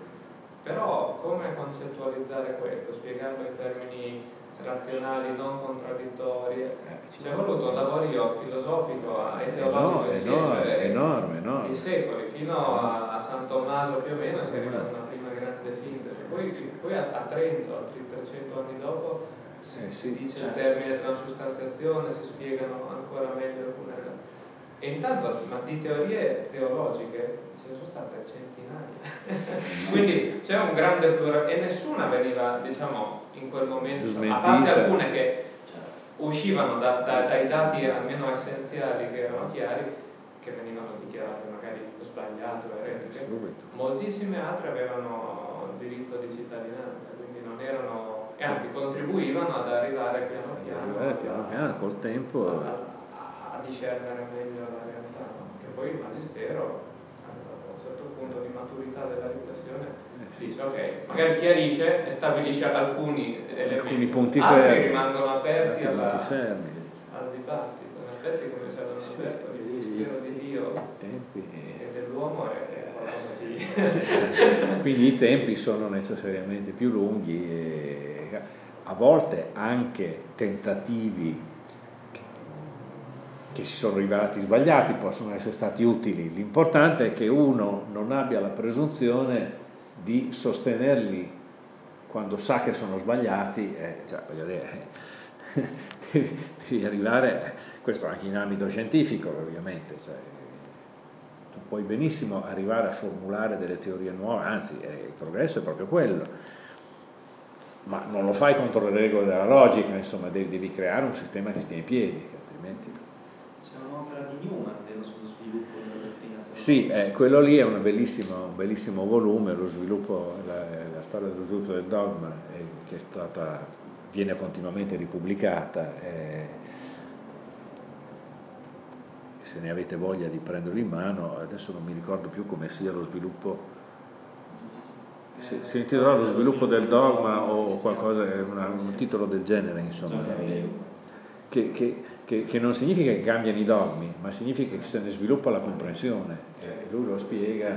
Però come concettualizzare questo? Spiegarlo in termini razionali, non contraddittori? Eh, ci è voluto un lavoro filosofico e teologico
insieme, cioè, enorme, enorme.
di secoli, fino a, a San Tommaso più o meno si è arrivata una prima grande sintesi. Poi, poi a, a Trento, altri trecento anni dopo, si, eh, sì, si dice certo. Il termine transustanziazione, si spiegano ancora meglio alcune. E intanto, ma di teorie teologiche ce ne sono state centinaia. Quindi c'è un grande pluralismo e nessuna veniva, diciamo, in quel momento, smentita. A parte alcune che uscivano da, da, dai dati almeno essenziali che erano chiari, che venivano dichiarate magari sbagliate o eretiche, moltissime altre avevano diritto di cittadinanza, quindi non erano, e anzi contribuivano ad arrivare piano piano,
arrivare piano piano col tempo
a, a, a discernere meglio la realtà, no? Che poi il Magistero, a un certo punto di maturità della riflessione, eh sì. dice ok, magari chiarisce e stabilisce alcuni elementi,
alcuni punti
altri
fermi,
rimangono aperti alla,
al
dibattito. In effetti, come si avevano sì. aperto, il mistero di Dio
tempi.
e dell'uomo è qualcosa di...
Quindi i tempi sono necessariamente più lunghi e a volte anche tentativi che si sono rivelati sbagliati possono essere stati utili. L'importante è che uno non abbia la presunzione di sostenerli quando sa che sono sbagliati, eh, cioè, voglio dire, devi, devi arrivare, questo anche in ambito scientifico ovviamente, cioè, tu puoi benissimo arrivare a formulare delle teorie nuove, anzi eh, il progresso è proprio quello, ma non lo fai contro le regole della logica, insomma devi, devi creare un sistema che stia in piedi, altrimenti...
C'è un'opera di Newman, vero, sullo sviluppo della dottrina teologica?
Sì, eh, quello lì è un bellissimo, un bellissimo volume, lo sviluppo, la, la storia dello sviluppo del dogma, eh, che è stata, viene continuamente ripubblicata. Eh, se ne avete voglia di prenderlo in mano, adesso non mi ricordo più come sia lo sviluppo. Si, si intitola lo sviluppo del dogma o qualcosa, una, un titolo del genere, insomma, che, che, che, che non significa che cambiano i dogmi, ma significa che se ne sviluppa la comprensione. E lui lo spiega.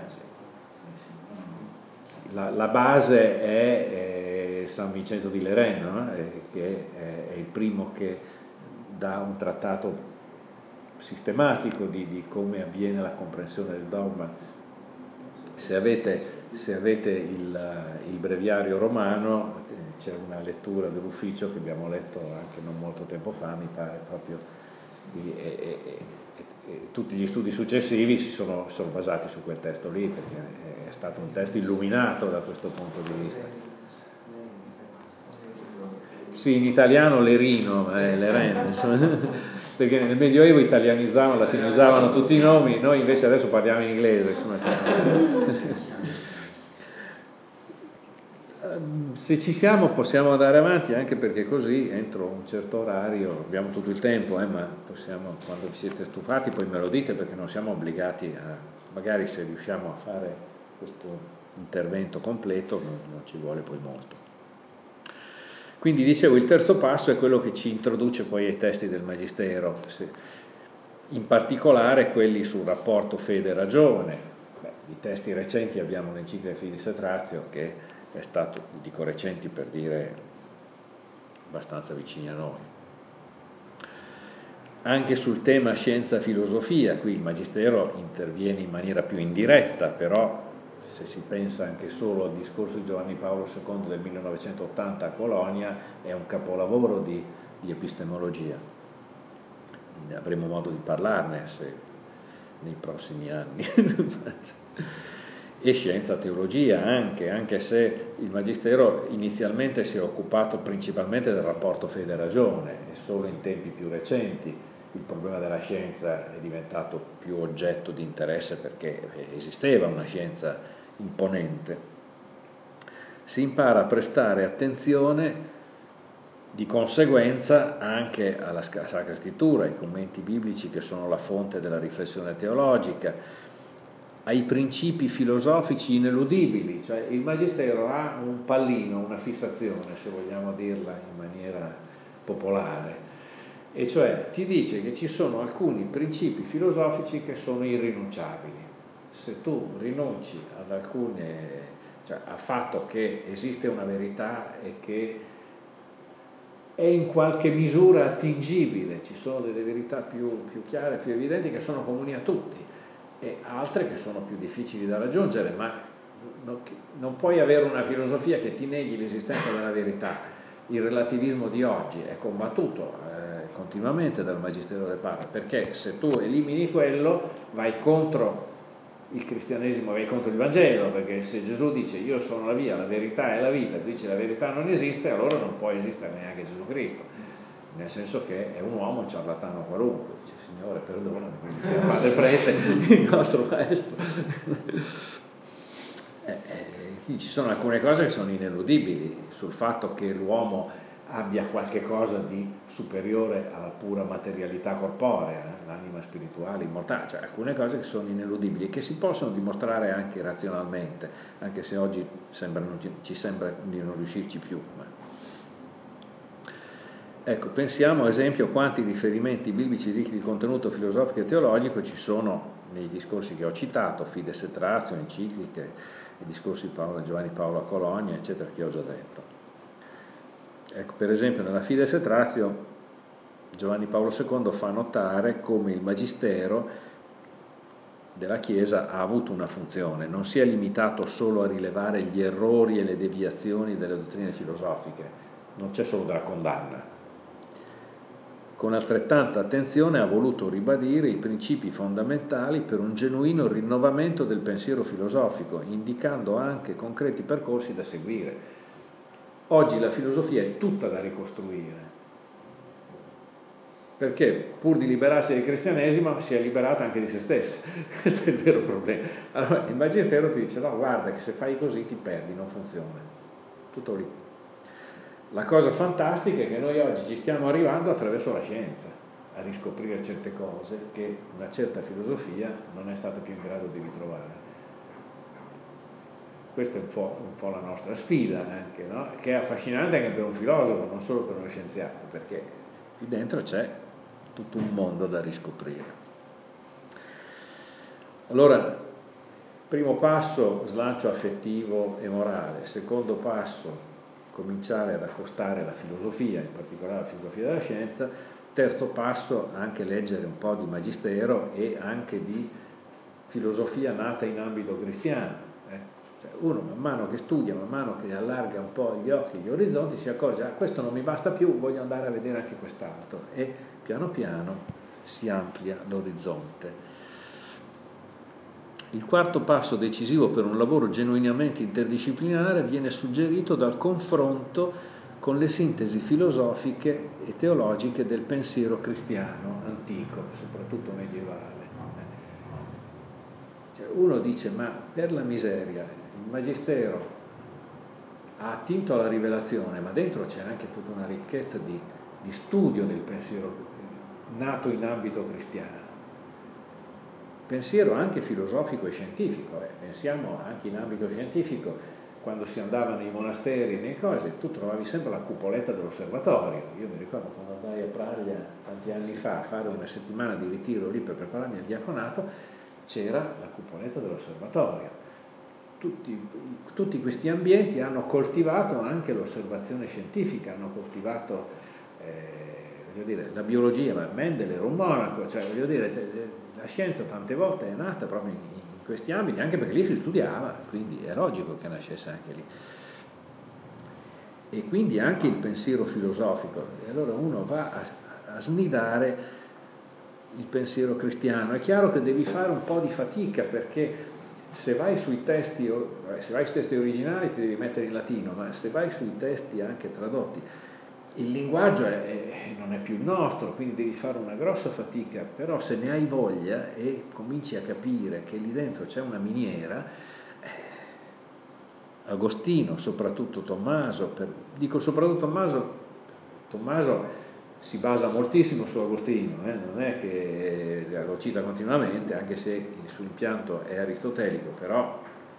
La, la base è, è San Vincenzo di Lerena, no? è, che è, è il primo che dà un trattato sistematico di, di come avviene la comprensione del dogma. Se avete Se avete il, il breviario romano, c'è una lettura dell'ufficio che abbiamo letto anche non molto tempo fa, mi pare proprio, e, e, e, e tutti gli studi successivi si sono, sono basati su quel testo lì, perché è stato un testo illuminato da questo punto di vista. Sì, in italiano Lerino, eh, Lereno, perché nel Medioevo italianizzavano, latinizzavano tutti i nomi, noi invece adesso parliamo in inglese, insomma. Se ci siamo possiamo andare avanti, anche perché così entro un certo orario abbiamo tutto il tempo, eh, ma possiamo, quando vi siete stufati poi me lo dite, perché non siamo obbligati a, magari se riusciamo a fare questo intervento completo non, non ci vuole poi molto. Quindi dicevo, il terzo passo è quello che ci introduce poi ai testi del Magistero, in particolare quelli sul rapporto fede-ragione. Beh, di testi recenti abbiamo l'Enciclica Fides et Ratio, che è stato, dico recenti per dire, abbastanza vicini a noi. Anche sul tema scienza-filosofia, qui il Magistero interviene in maniera più indiretta, però se si pensa anche solo al discorso di Giovanni Paolo secondo del millenovecentottanta a Colonia, è un capolavoro di, di epistemologia. Avremo modo di parlarne se, nei prossimi anni. e scienza teologia anche, anche se il Magistero inizialmente si è occupato principalmente del rapporto fede-ragione e solo in tempi più recenti il problema della scienza è diventato più oggetto di interesse perché esisteva una scienza imponente. Si impara a prestare attenzione di conseguenza anche alla Sacra Scrittura, ai commenti biblici che sono la fonte della riflessione teologica, ai principi filosofici ineludibili, cioè il Magistero ha un pallino, una fissazione, se vogliamo dirla in maniera popolare, e cioè ti dice che ci sono alcuni principi filosofici che sono irrinunciabili. Se tu rinunci ad alcune, cioè al fatto che esiste una verità e che è in qualche misura attingibile, ci sono delle verità più, più chiare, più evidenti che sono comuni a tutti, e altre che sono più difficili da raggiungere, ma non puoi avere una filosofia che ti neghi l'esistenza della verità. Il relativismo di oggi è combattuto eh, continuamente dal Magistero del Papa, perché se tu elimini quello vai contro il cristianesimo, vai contro il Vangelo, perché se Gesù dice io sono la via, la verità e la vita, tu dici la verità non esiste, allora non può esistere neanche Gesù Cristo. Nel senso che è un uomo, un ciarlatano qualunque, dice Signore perdonami, quindi sia padre prete il nostro maestro. Eh, eh, ci sono alcune cose che sono ineludibili sul fatto che l'uomo abbia qualche cosa di superiore alla pura materialità corporea, eh, l'anima spirituale, immortale, cioè alcune cose che sono ineludibili e che si possono dimostrare anche razionalmente, anche se oggi sembra, ci sembra di non riuscirci più. Ma ecco, pensiamo ad esempio quanti riferimenti biblici ricchi di contenuto filosofico e teologico ci sono nei discorsi che ho citato, Fides et Ratio, encicliche, i discorsi di Paolo, Giovanni Paolo a Colonia, eccetera, che ho già detto. Ecco, per esempio nella Fides et Ratio Giovanni Paolo secondo fa notare come il Magistero della Chiesa ha avuto una funzione, non si è limitato solo a rilevare gli errori e le deviazioni delle dottrine filosofiche, non c'è solo della condanna. Con altrettanta attenzione ha voluto ribadire i principi fondamentali per un genuino rinnovamento del pensiero filosofico, indicando anche concreti percorsi da seguire. Oggi la filosofia è tutta da ricostruire, perché pur di liberarsi del cristianesimo si è liberata anche di se stessa. Questo è il vero problema. Allora il Magistero ti dice no, guarda che se fai così ti perdi, non funziona. Tutto lì. La cosa fantastica è che noi oggi ci stiamo arrivando attraverso la scienza a riscoprire certe cose che una certa filosofia non è stata più in grado di ritrovare. Questa è un po', un po' la nostra sfida anche, no? Che è affascinante anche per un filosofo, non solo per uno scienziato, perché qui dentro c'è tutto un mondo da riscoprire. Allora, primo passo, slancio affettivo e morale. Secondo passo, cominciare ad accostare la filosofia, in particolare la filosofia della scienza. Terzo passo, anche leggere un po' di Magistero e anche di filosofia nata in ambito cristiano. Eh? Cioè uno man mano che studia, man mano che allarga un po' gli occhi, gli orizzonti, si accorge, ah, questo non mi basta più, voglio andare a vedere anche quest'altro, e piano piano si amplia l'orizzonte. Il quarto passo decisivo per un lavoro genuinamente interdisciplinare viene suggerito dal confronto con le sintesi filosofiche e teologiche del pensiero cristiano antico, soprattutto medievale. Cioè, uno dice, ma per la miseria, il Magistero ha attinto alla rivelazione, ma dentro c'è anche tutta una ricchezza di, di studio del pensiero nato in ambito cristiano. Pensiero anche filosofico e scientifico, eh. Pensiamo anche in ambito scientifico, quando si andava nei monasteri, nei cose, tu trovavi sempre la cupoletta dell'osservatorio. Io mi ricordo quando andai a Praglia tanti anni fa a fare una settimana di ritiro lì per prepararmi al diaconato, c'era la cupoletta dell'osservatorio. Tutti, tutti questi ambienti hanno coltivato anche l'osservazione scientifica, hanno coltivato eh, voglio dire, la biologia, ma Mendel era un monaco, cioè voglio dire, la scienza tante volte è nata proprio in, in questi ambiti, anche perché lì si studiava, quindi è logico che nascesse anche lì. E quindi anche il pensiero filosofico. E allora uno va a, a snidare il pensiero cristiano. È chiaro che devi fare un po' di fatica, perché se vai sui testi, se vai sui testi originali ti devi mettere in latino, ma se vai sui testi anche tradotti, il linguaggio è, è, non è più il nostro, quindi devi fare una grossa fatica, però se ne hai voglia e cominci a capire che lì dentro c'è una miniera, eh, Agostino, soprattutto Tommaso, per, dico soprattutto Tommaso, Tommaso si basa moltissimo su Agostino, eh? Non è che lo cita continuamente, anche se il suo impianto è aristotelico, però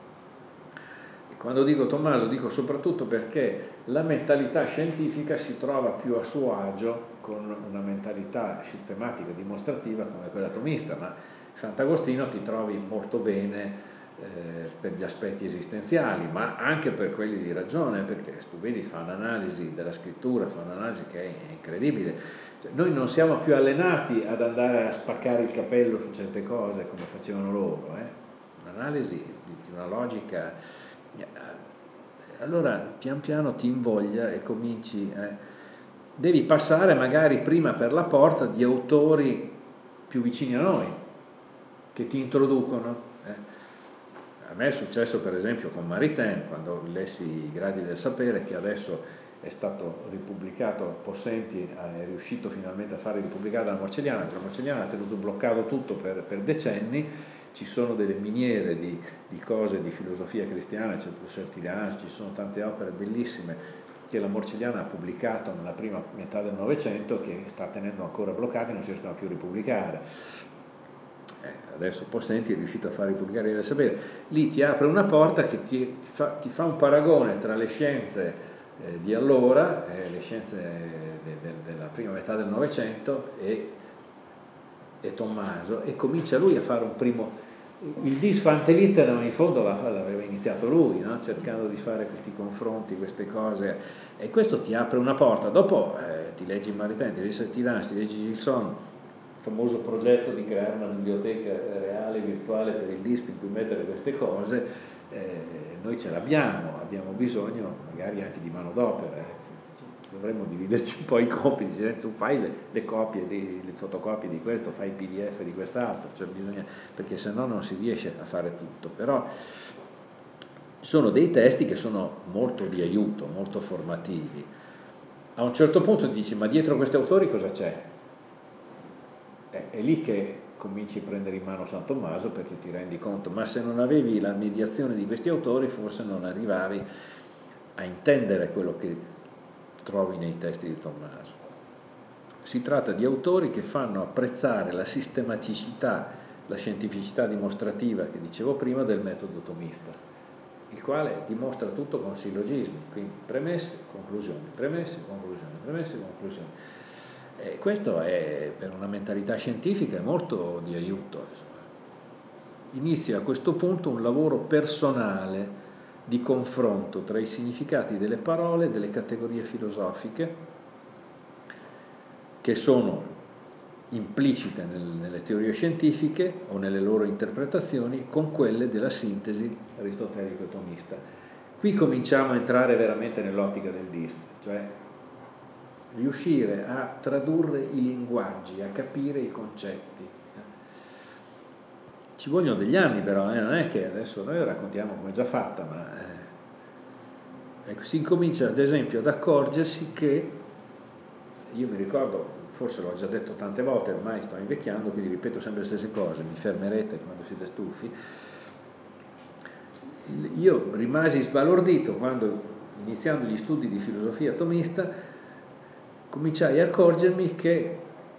quando dico Tommaso dico soprattutto perché la mentalità scientifica si trova più a suo agio con una mentalità sistematica, dimostrativa come quella tomista, ma Sant'Agostino ti trovi molto bene eh, per gli aspetti esistenziali, ma anche per quelli di ragione, perché tu vedi, fa un'analisi della scrittura, fa un'analisi che è incredibile. Cioè, noi non siamo più allenati ad andare a spaccare il capello su certe cose come facevano loro, eh? Un'analisi di una logica. Allora pian piano ti invoglia e cominci, eh, devi passare magari prima per la porta di autori più vicini a noi che ti introducono, eh. A me è successo per esempio con Maritain, quando lessi I gradi del sapere, che adesso è stato ripubblicato, Possenti è riuscito finalmente a fare ripubblicare la Morcelliana, la Morcelliana ha tenuto bloccato tutto per, per decenni. Ci sono delle miniere di, di cose di filosofia cristiana, c'è Sertiliano, ci sono tante opere bellissime che la Morcelliana ha pubblicato nella prima metà del Novecento, che sta tenendo ancora bloccate e non si riescono più a ripubblicare. Eh, adesso Possenti è riuscito a fare ripubblicare il sapere. Lì ti apre una porta che ti, ti, fa, ti fa un paragone tra le scienze eh, di allora, eh, le scienze de, de, della prima metà del Novecento e, e Tommaso, e comincia lui a fare un primo. Il Dies Fante Litteram in fondo l'aveva iniziato lui, no? Cercando di fare questi confronti, queste cose, e questo ti apre una porta. Dopo eh, ti leggi Maritain, ti leggi Sertilhans, ti leggi Gilson, il famoso progetto di creare una biblioteca reale, virtuale per il Dies in cui mettere queste cose, eh, noi ce l'abbiamo, abbiamo bisogno magari anche di manodopera, eh. Dovremmo dividerci un po' i compiti, cioè, tu fai le, le copie, di, le fotocopie di questo, fai il P D F di quest'altro, cioè bisogna, perché se no non si riesce a fare tutto. Però sono dei testi che sono molto di aiuto, molto formativi. A un certo punto ti dici, ma dietro questi autori cosa c'è? È, è lì che cominci a prendere in mano San Tommaso, perché ti rendi conto, ma se non avevi la mediazione di questi autori forse non arrivavi a intendere quello che trovi nei testi di Tommaso. Si tratta di autori che fanno apprezzare la sistematicità, la scientificità dimostrativa che dicevo prima del metodo tomista, il quale dimostra tutto con sillogismi, quindi premesse, conclusioni, premesse, conclusioni, premesse, conclusioni. E questo è, per una mentalità scientifica, è molto di aiuto. Inizia a questo punto un lavoro personale di confronto tra i significati delle parole e delle categorie filosofiche che sono implicite nel, nelle teorie scientifiche o nelle loro interpretazioni con quelle della sintesi aristotelico-tomista. Qui cominciamo a entrare veramente nell'ottica del Dies, cioè riuscire a tradurre i linguaggi, a capire i concetti. Ci vogliono degli anni però, eh? Non è che adesso noi raccontiamo come è già fatta, ma eh, ecco, si incomincia ad esempio ad accorgersi che, io mi ricordo, forse l'ho già detto tante volte, ormai sto invecchiando, quindi ripeto sempre le stesse cose, mi fermerete quando siete stufi. Io rimasi sbalordito quando, iniziando gli studi di filosofia tomista, cominciai a accorgermi che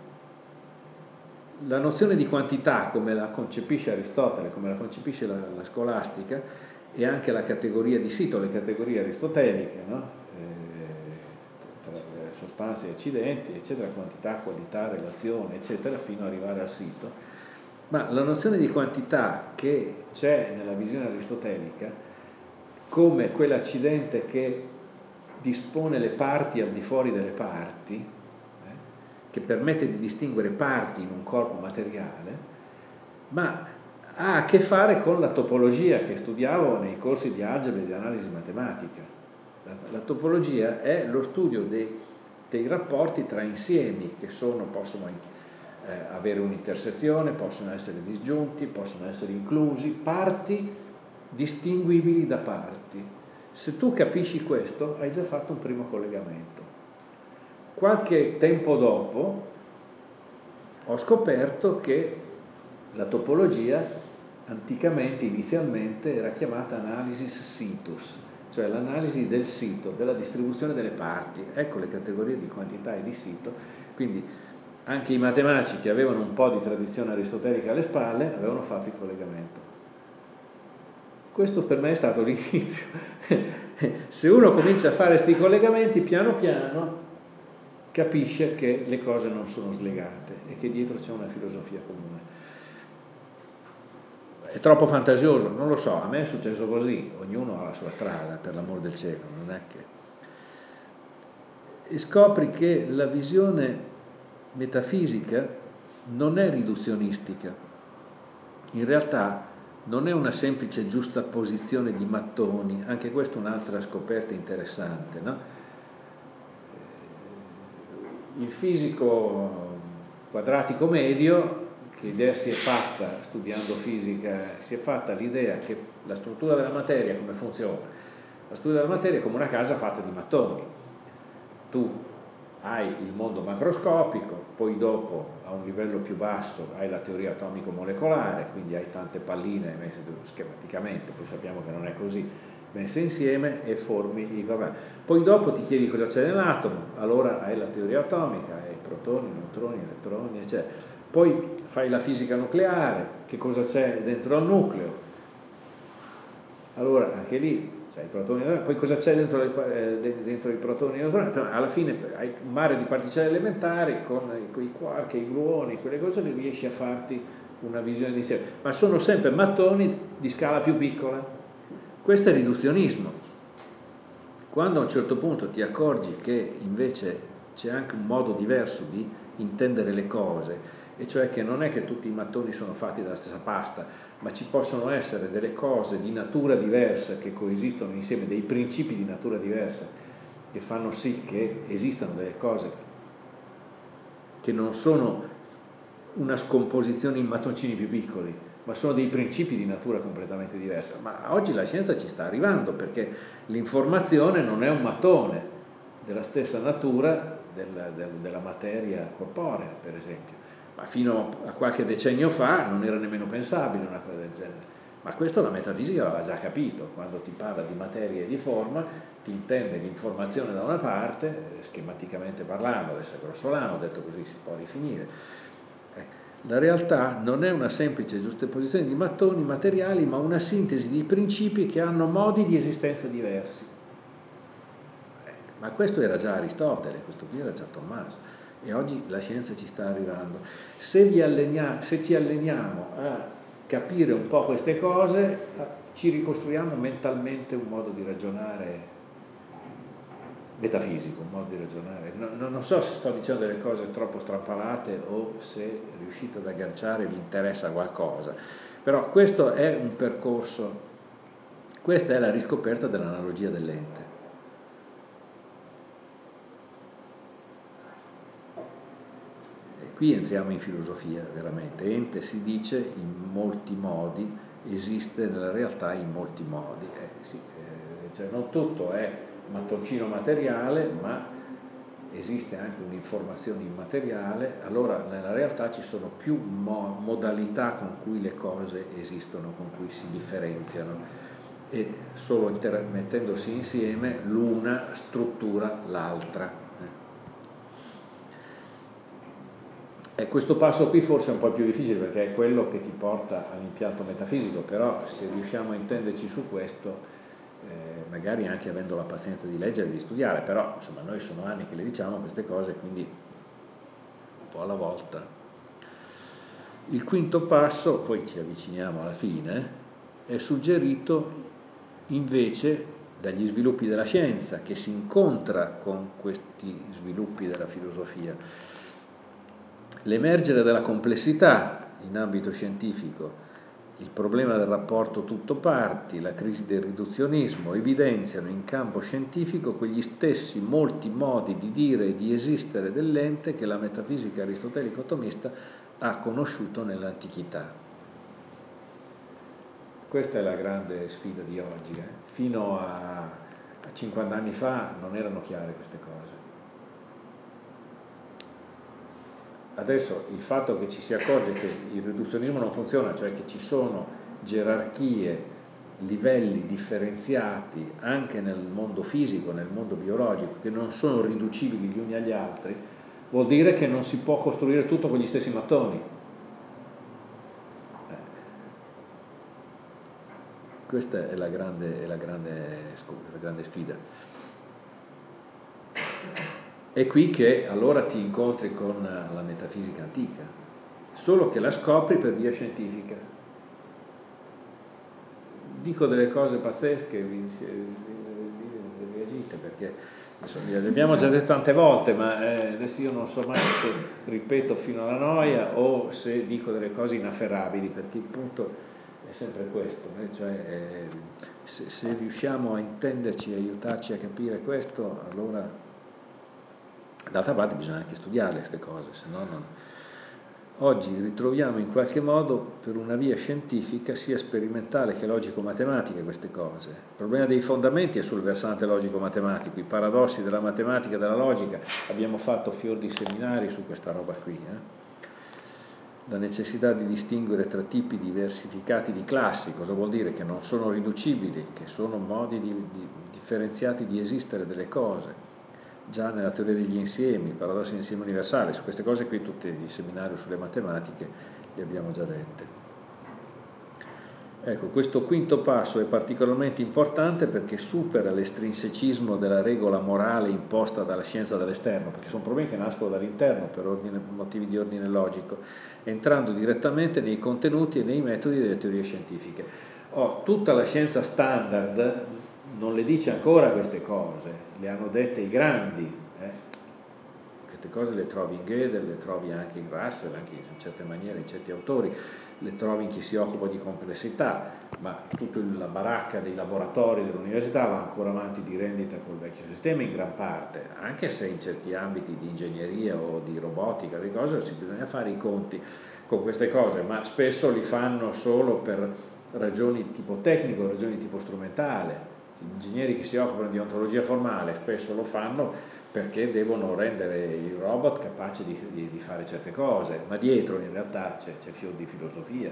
la nozione di quantità, come la concepisce Aristotele, come la concepisce la, la scolastica, e anche la categoria di sito, le categorie aristoteliche, no? eh, tra sostanze e accidenti, eccetera, quantità, qualità, relazione, eccetera, fino ad arrivare al sito. Ma la nozione di quantità che c'è nella visione aristotelica, come quell'accidente che dispone le parti al di fuori delle parti, che permette di distinguere parti in un corpo materiale, ma ha a che fare con la topologia che studiavo nei corsi di algebra e di analisi matematica. La, la topologia è lo studio dei, dei rapporti tra insiemi che sono, possono eh, avere un'intersezione, possono essere disgiunti, possono essere inclusi, parti distinguibili da parti. Se tu capisci questo, hai già fatto un primo collegamento. Qualche tempo dopo ho scoperto che la topologia anticamente, inizialmente, era chiamata analysis situs, cioè l'analisi del sito, della distribuzione delle parti. Ecco le categorie di quantità e di sito. Quindi anche i matematici che avevano un po' di tradizione aristotelica alle spalle avevano fatto il collegamento. Questo per me è stato l'inizio. Se uno comincia a fare questi collegamenti, piano piano capisce che le cose non sono slegate e che dietro c'è una filosofia comune. È troppo fantasioso? Non lo so, a me è successo così, ognuno ha la sua strada, per l'amor del cielo, non è che... E scopri che la visione metafisica non è riduzionistica, in realtà non è una semplice giustapposizione di mattoni, anche questa è un'altra scoperta interessante, no? Il fisico quadratico medio, che idea si è fatta studiando fisica, si è fatta l'idea che la struttura della materia come funziona? La struttura della materia è come una casa fatta di mattoni. Tu hai il mondo macroscopico, poi dopo a un livello più basso hai la teoria atomico-molecolare, quindi hai tante palline messe schematicamente, poi sappiamo che non è così, messe insieme e formi i... Poi dopo ti chiedi cosa c'è nell'atomo, allora hai la teoria atomica, hai protoni, neutroni, elettroni, eccetera. Poi fai la fisica nucleare, che cosa c'è dentro al nucleo, allora anche lì c'è i protoni, poi cosa c'è dentro, le, dentro i protoni e i neutroni, alla fine hai un mare di particelle elementari con, con i quark, i gluoni, quelle cose che riesci a farti una visione d'insieme, ma sono sempre mattoni di scala più piccola. Questo è riduzionismo. Quando a un certo punto ti accorgi che invece c'è anche un modo diverso di intendere le cose, e cioè che non è che tutti i mattoni sono fatti dalla stessa pasta, ma ci possono essere delle cose di natura diversa che coesistono insieme, dei principi di natura diversa che fanno sì che esistano delle cose che non sono una scomposizione in mattoncini più piccoli, ma sono dei principi di natura completamente diversa. Ma oggi la scienza ci sta arrivando, perché l'informazione non è un mattone della stessa natura della, della materia corporea, per esempio. Ma fino a qualche decennio fa non era nemmeno pensabile una cosa del genere. Ma questo la metafisica aveva già capito. Quando ti parla di materia e di forma, ti intende l'informazione da una parte, schematicamente parlando, adesso è grossolano, detto così si può definire. La realtà non è una semplice giustapposizione di mattoni materiali, ma una sintesi di principi che hanno modi di esistenza diversi. Ma questo era già Aristotele, questo qui era già Tommaso. E oggi la scienza ci sta arrivando. Se, vi allenia, se ci alleniamo a capire un po' queste cose, ci ricostruiamo mentalmente un modo di ragionare metafisico, un modo di ragionare. Non, non so se sto dicendo delle cose troppo strampalate o se riuscite ad agganciare, vi interessa qualcosa. Però questo è un percorso, questa è la riscoperta dell'analogia dell'ente. Qui entriamo in filosofia, veramente. Ente si dice in molti modi, esiste nella realtà in molti modi. Eh, sì, eh, cioè non tutto è mattoncino materiale, ma esiste anche un'informazione immateriale. Allora nella realtà ci sono più mo- modalità con cui le cose esistono, con cui si differenziano, e solo inter- mettendosi insieme l'una struttura l'altra. E questo passo qui forse è un po' più difficile, perché è quello che ti porta all'impianto metafisico, però se riusciamo a intenderci su questo, eh, magari anche avendo la pazienza di leggere e di studiare, però insomma noi sono anni che le diciamo queste cose, quindi un po' alla volta. Il quinto passo, poi ci avviciniamo alla fine, è suggerito invece dagli sviluppi della scienza, che si incontra con questi sviluppi della filosofia. L'emergere della complessità in ambito scientifico, il problema del rapporto tutto-parti, la crisi del riduzionismo evidenziano in campo scientifico quegli stessi molti modi di dire e di esistere dell'ente che la metafisica aristotelico-tomista ha conosciuto nell'antichità. questa è la grande sfida di oggi. Eh. Fino a, a cinquanta anni fa non erano chiare queste cose. Adesso il fatto che ci si accorge che il riduzionismo non funziona, cioè che ci sono gerarchie, livelli differenziati anche nel mondo fisico, nel mondo biologico, che non sono riducibili gli uni agli altri, vuol dire che non si può costruire tutto con gli stessi mattoni. Eh. Questa è la grande, è la grande, la grande sfida. È qui che allora ti incontri con la metafisica antica, solo che la scopri per via scientifica. Dico delle cose pazzesche, vi, vi, vi agite perché insomma, le abbiamo già detto tante volte, ma eh, adesso io non so mai se ripeto fino alla noia o se dico delle cose inafferrabili, perché il punto è sempre questo, eh? Cioè, eh, se, se riusciamo a intenderci, a aiutarci a capire questo, allora d'altra parte bisogna anche studiarle queste cose, se no non... Oggi ritroviamo in qualche modo per una via scientifica sia sperimentale che logico-matematica queste cose. Il problema dei fondamenti è sul versante logico-matematico, i paradossi della matematica e della logica, abbiamo fatto fior di seminari su questa roba qui. Eh? La necessità di distinguere tra tipi diversificati di classi, cosa vuol dire? Che non sono riducibili, che sono modi di, di, differenziati di esistere delle cose. Già nella teoria degli insiemi, il paradosso dell'insieme universale, su queste cose qui tutti i seminari sulle matematiche li abbiamo già dette. Ecco, questo quinto passo è particolarmente importante perché supera l'estrinsecismo della regola morale imposta dalla scienza dall'esterno, perché sono problemi che nascono dall'interno per ordine, motivi di ordine logico, entrando direttamente nei contenuti e nei metodi delle teorie scientifiche. Oh, tutta la scienza standard non le dice ancora queste cose, le hanno dette i grandi, eh? Queste cose le trovi in Gödel, le trovi anche in Russell, anche in certe maniere in certi autori, le trovi in chi si occupa di complessità, ma tutta la baracca dei laboratori dell'università va ancora avanti di rendita col vecchio sistema in gran parte, anche se in certi ambiti di ingegneria o di robotica, di cose, si bisogna fare i conti con queste cose, ma spesso li fanno solo per ragioni tipo tecnico, ragioni tipo strumentale. Gli ingegneri che si occupano di ontologia formale spesso lo fanno perché devono rendere il robot capace di, di, di fare certe cose, ma dietro in realtà c'è, c'è fior di filosofia.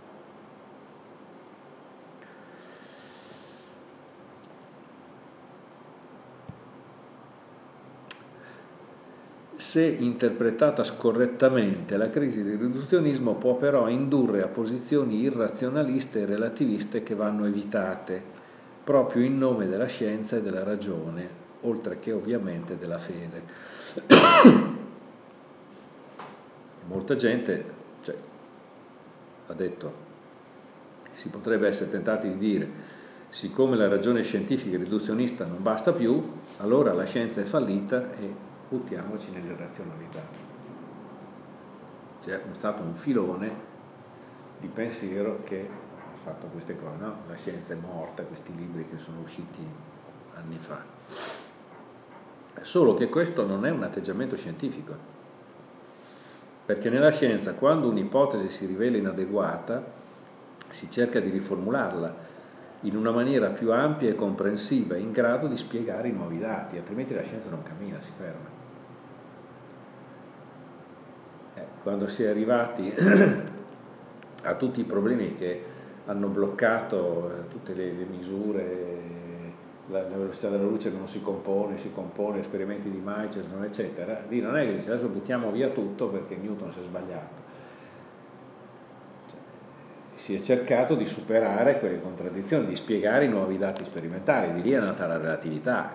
Se interpretata scorrettamente, la crisi del riduzionismo può però indurre a posizioni irrazionaliste e relativiste che vanno evitate, proprio in nome della scienza e della ragione, oltre che ovviamente della fede. Molta gente, cioè, ha detto, si potrebbe essere tentati di dire, siccome la ragione scientifica riduzionista non basta più, allora la scienza è fallita e buttiamoci nell'irrazionalità. C'è stato un filone di pensiero che fatto queste cose, no? La scienza è morta, questi libri che sono usciti anni fa. Solo che questo non è un atteggiamento scientifico, perché nella scienza quando un'ipotesi si rivela inadeguata si cerca di riformularla in una maniera più ampia e comprensiva, in grado di spiegare i nuovi dati, altrimenti la scienza non cammina, si ferma. Eh, quando si è arrivati a tutti i problemi che hanno bloccato eh, tutte le, le misure, la, la velocità della luce che non si compone, si compone, esperimenti di Michelson, eccetera, lì non è che dice adesso buttiamo via tutto perché Newton si è sbagliato. Cioè, si è cercato di superare quelle contraddizioni, di spiegare i nuovi dati sperimentali, di lì è nata la relatività.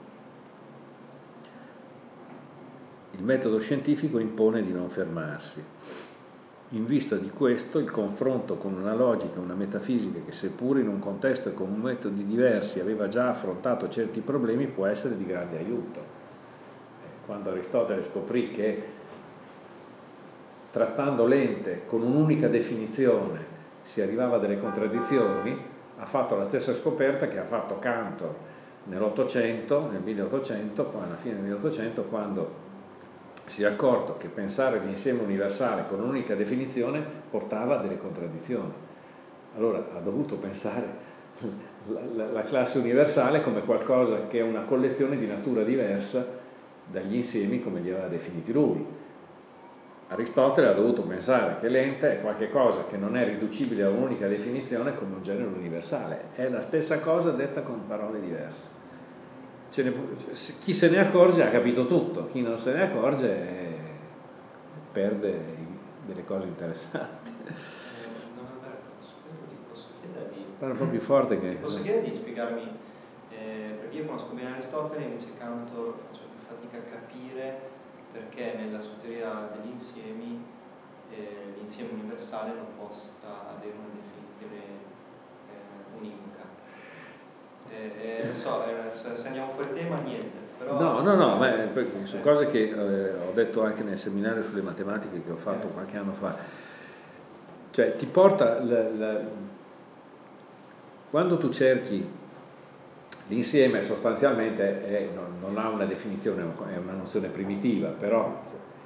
Il metodo scientifico impone di non fermarsi. In vista di questo, il confronto con una logica, una metafisica che seppur in un contesto e con metodi diversi aveva già affrontato certi problemi può essere di grande aiuto. Quando Aristotele scoprì che trattando l'ente con un'unica definizione si arrivava a delle contraddizioni, ha fatto la stessa scoperta che ha fatto Cantor nell'Ottocento, nel milleottocento, alla fine del milleottocento, quando si è accorto che pensare l'insieme universale con un'unica definizione portava a delle contraddizioni. Allora ha dovuto pensare la, la, la classe universale come qualcosa che è una collezione di natura diversa dagli insiemi come li aveva definiti lui. Aristotele ha dovuto pensare che l'ente è qualche cosa che non è riducibile a un'unica definizione come un genere universale. È la stessa cosa detta con parole diverse. Ce ne, chi se ne accorge ha capito tutto, chi non se ne accorge eh, perde delle cose interessanti.
Eh, non Alberto, su questo ti posso chiedere di...
Parla un po' più forte che...
Ti posso chiedere di spiegarmi, eh, perché io conosco bene Aristotele, invece Cantor faccio più fatica a capire perché nella sua teoria degli insiemi eh, l'insieme universale non possa avere una definizione eh, univoca. Eh, eh, non so, eh, se andiamo fuori tema niente. Però...
No, no, no, ma sono cose che eh, ho detto anche nel seminario sulle matematiche che ho fatto qualche anno fa. Cioè ti porta, la, la... quando tu cerchi l'insieme sostanzialmente è, non, non ha una definizione, è una nozione primitiva, però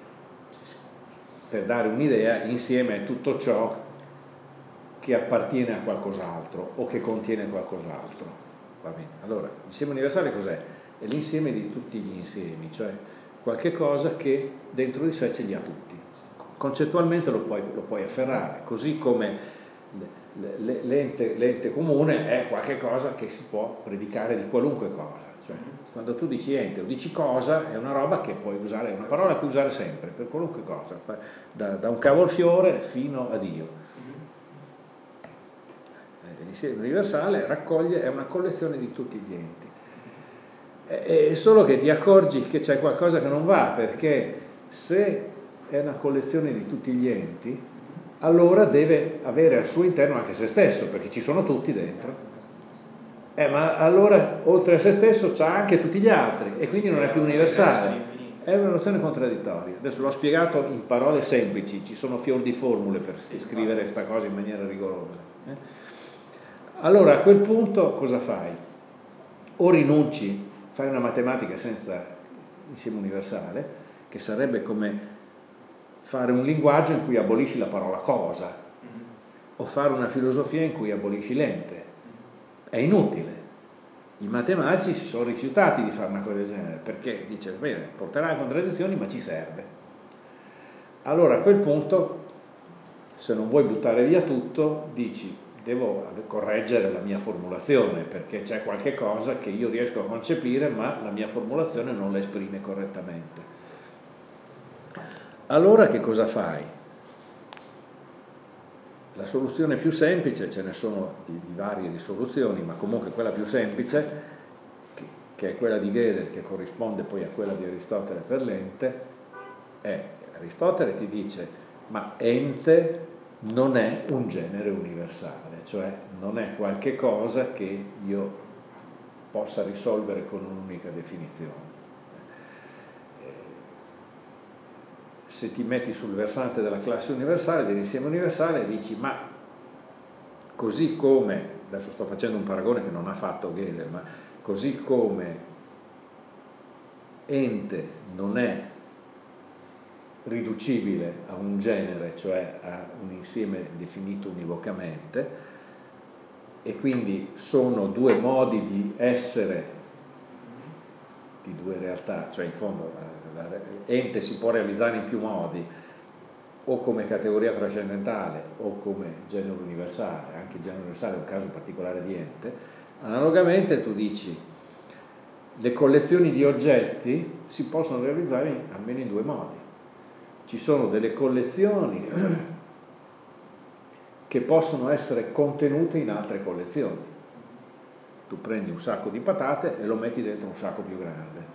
per dare un'idea, insieme è tutto ciò che appartiene a qualcos'altro o che contiene qualcos'altro. Va bene. Allora, l'insieme universale cos'è? È l'insieme di tutti gli insiemi, cioè qualche cosa che dentro di sé ce li ha tutti. Concettualmente lo puoi, lo puoi afferrare, così come l'ente, l'ente comune è qualche cosa che si può predicare di qualunque cosa. Cioè, quando tu dici ente o dici cosa, è una roba che puoi usare, è una parola che puoi usare sempre, per qualunque cosa, da, da un cavolfiore fino a Dio. L'insieme universale raccoglie, è una collezione di tutti gli enti. È solo che ti accorgi che c'è qualcosa che non va, perché se è una collezione di tutti gli enti, allora deve avere al suo interno anche se stesso, perché ci sono tutti dentro. Eh, ma allora oltre a se stesso c'ha anche tutti gli altri e quindi non è più universale. È una nozione contraddittoria. Adesso l'ho spiegato in parole semplici, ci sono fior di formule per scrivere questa cosa in maniera rigorosa. Eh? Allora a quel punto cosa fai? O rinunci, fai una matematica senza insieme universale, che sarebbe come fare un linguaggio in cui abolisci la parola cosa, mm-hmm. o fare una filosofia in cui abolisci l'ente. È inutile. I matematici si sono rifiutati di fare una cosa del genere, perché dice, bene, porterà a contraddizioni, ma ci serve. Allora a quel punto, se non vuoi buttare via tutto, dici, devo correggere la mia formulazione, perché c'è qualche cosa che io riesco a concepire, ma la mia formulazione non la esprime correttamente. Allora che cosa fai? La soluzione più semplice, ce ne sono di, di varie di soluzioni, ma comunque quella più semplice, che, che è quella di Gödel, che corrisponde poi a quella di Aristotele per l'ente, è Aristotele ti dice, ma ente non è un genere universale, cioè non è qualche cosa che io possa risolvere con un'unica definizione. Se ti metti sul versante della classe universale, dell'insieme universale, dici ma così come, adesso sto facendo un paragone che non ha fatto Gödel, ma così come ente non è riducibile a un genere, cioè a un insieme definito univocamente, e quindi sono due modi di essere di due realtà, cioè in fondo ente si può realizzare in più modi, o come categoria trascendentale o come genere universale. Anche il genere universale è un caso particolare di ente. Analogamente tu dici le collezioni di oggetti si possono realizzare in, almeno in due modi. Ci sono delle collezioni che possono essere contenute in altre collezioni. Tu prendi un sacco di patate e lo metti dentro un sacco più grande.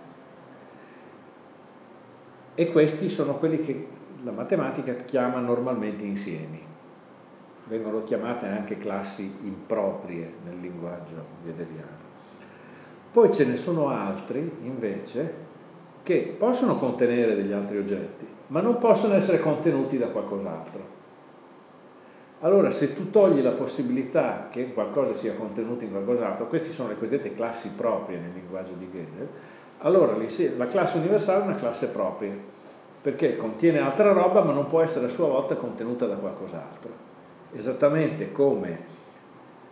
E questi sono quelli che la matematica chiama normalmente insiemi. Vengono chiamate anche classi improprie nel linguaggio gödeliano. Poi ce ne sono altri, invece, che possono contenere degli altri oggetti, ma non possono essere contenuti da qualcos'altro. Allora, se tu togli la possibilità che qualcosa sia contenuto in qualcos'altro, queste sono le cosiddette classi proprie nel linguaggio di Gödel, allora la classe universale è una classe propria, perché contiene altra roba ma non può essere a sua volta contenuta da qualcos'altro. Esattamente come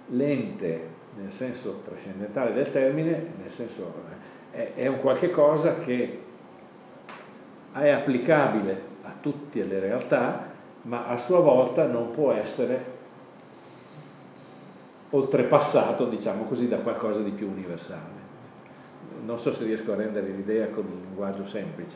l'ente nel senso trascendentale del termine, nel senso è, è un qualche cosa che è applicabile a tutte le realtà, ma a sua volta non può essere oltrepassato, diciamo così, da qualcosa di più universale. Non so se riesco a rendere l'idea con un linguaggio semplice.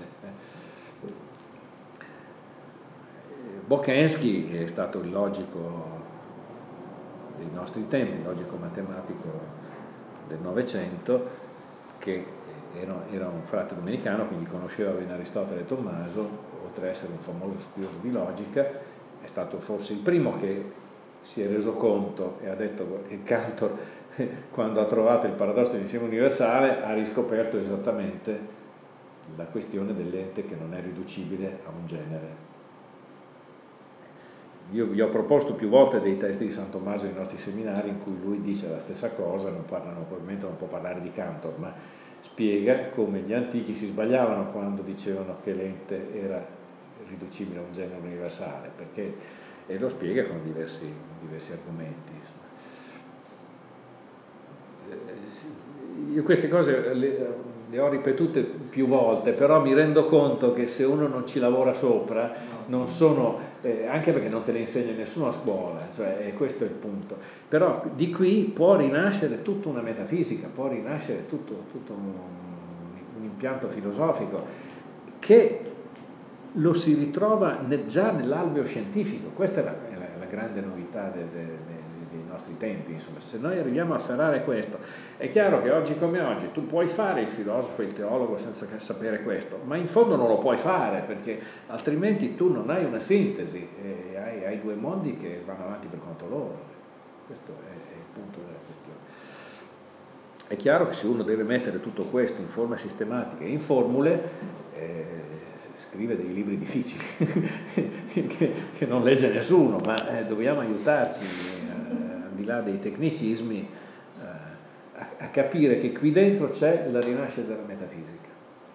Bolkonsky è stato il logico dei nostri tempi, il logico matematico del Novecento, che era, era un frate domenicano, quindi conosceva bene Aristotele e Tommaso, oltre ad essere un famoso studioso di logica, è stato forse il primo che si è reso conto e ha detto che Cantor, quando ha trovato il paradosso dell'insieme universale, ha riscoperto esattamente la questione dell'ente che non è riducibile a un genere. Io vi ho proposto più volte dei testi di San Tommaso nei nostri seminari in cui lui dice la stessa cosa, non parlano, probabilmente non può parlare di Cantor, ma spiega come gli antichi si sbagliavano quando dicevano che l'ente era riducibile a un genere universale, perché, e lo spiega con diversi, diversi argomenti. Io queste cose le, le ho ripetute più volte, però mi rendo conto che se uno non ci lavora sopra, non sono, eh, anche perché non te le insegna nessuno a scuola, cioè, e questo è il punto. Però di qui può rinascere tutta una metafisica, può rinascere tutto, tutto un, un impianto filosofico che lo si ritrova già nell'alveo scientifico. Questa è la, è la, la grande novità de, de, de, dei nostri tempi, insomma. Se noi arriviamo a afferrare questo, è chiaro che oggi come oggi tu puoi fare il filosofo e il teologo senza sapere questo, ma in fondo non lo puoi fare, perché altrimenti tu non hai una sintesi e hai, hai due mondi che vanno avanti per conto loro. Questo è, è il punto della questione. È chiaro che se uno deve mettere tutto questo in forma sistematica e in formule, eh, scrive dei libri difficili che, che non legge nessuno, ma eh, dobbiamo aiutarci eh, al di là dei tecnicismi eh, a, a capire che qui dentro c'è la rinascita della metafisica.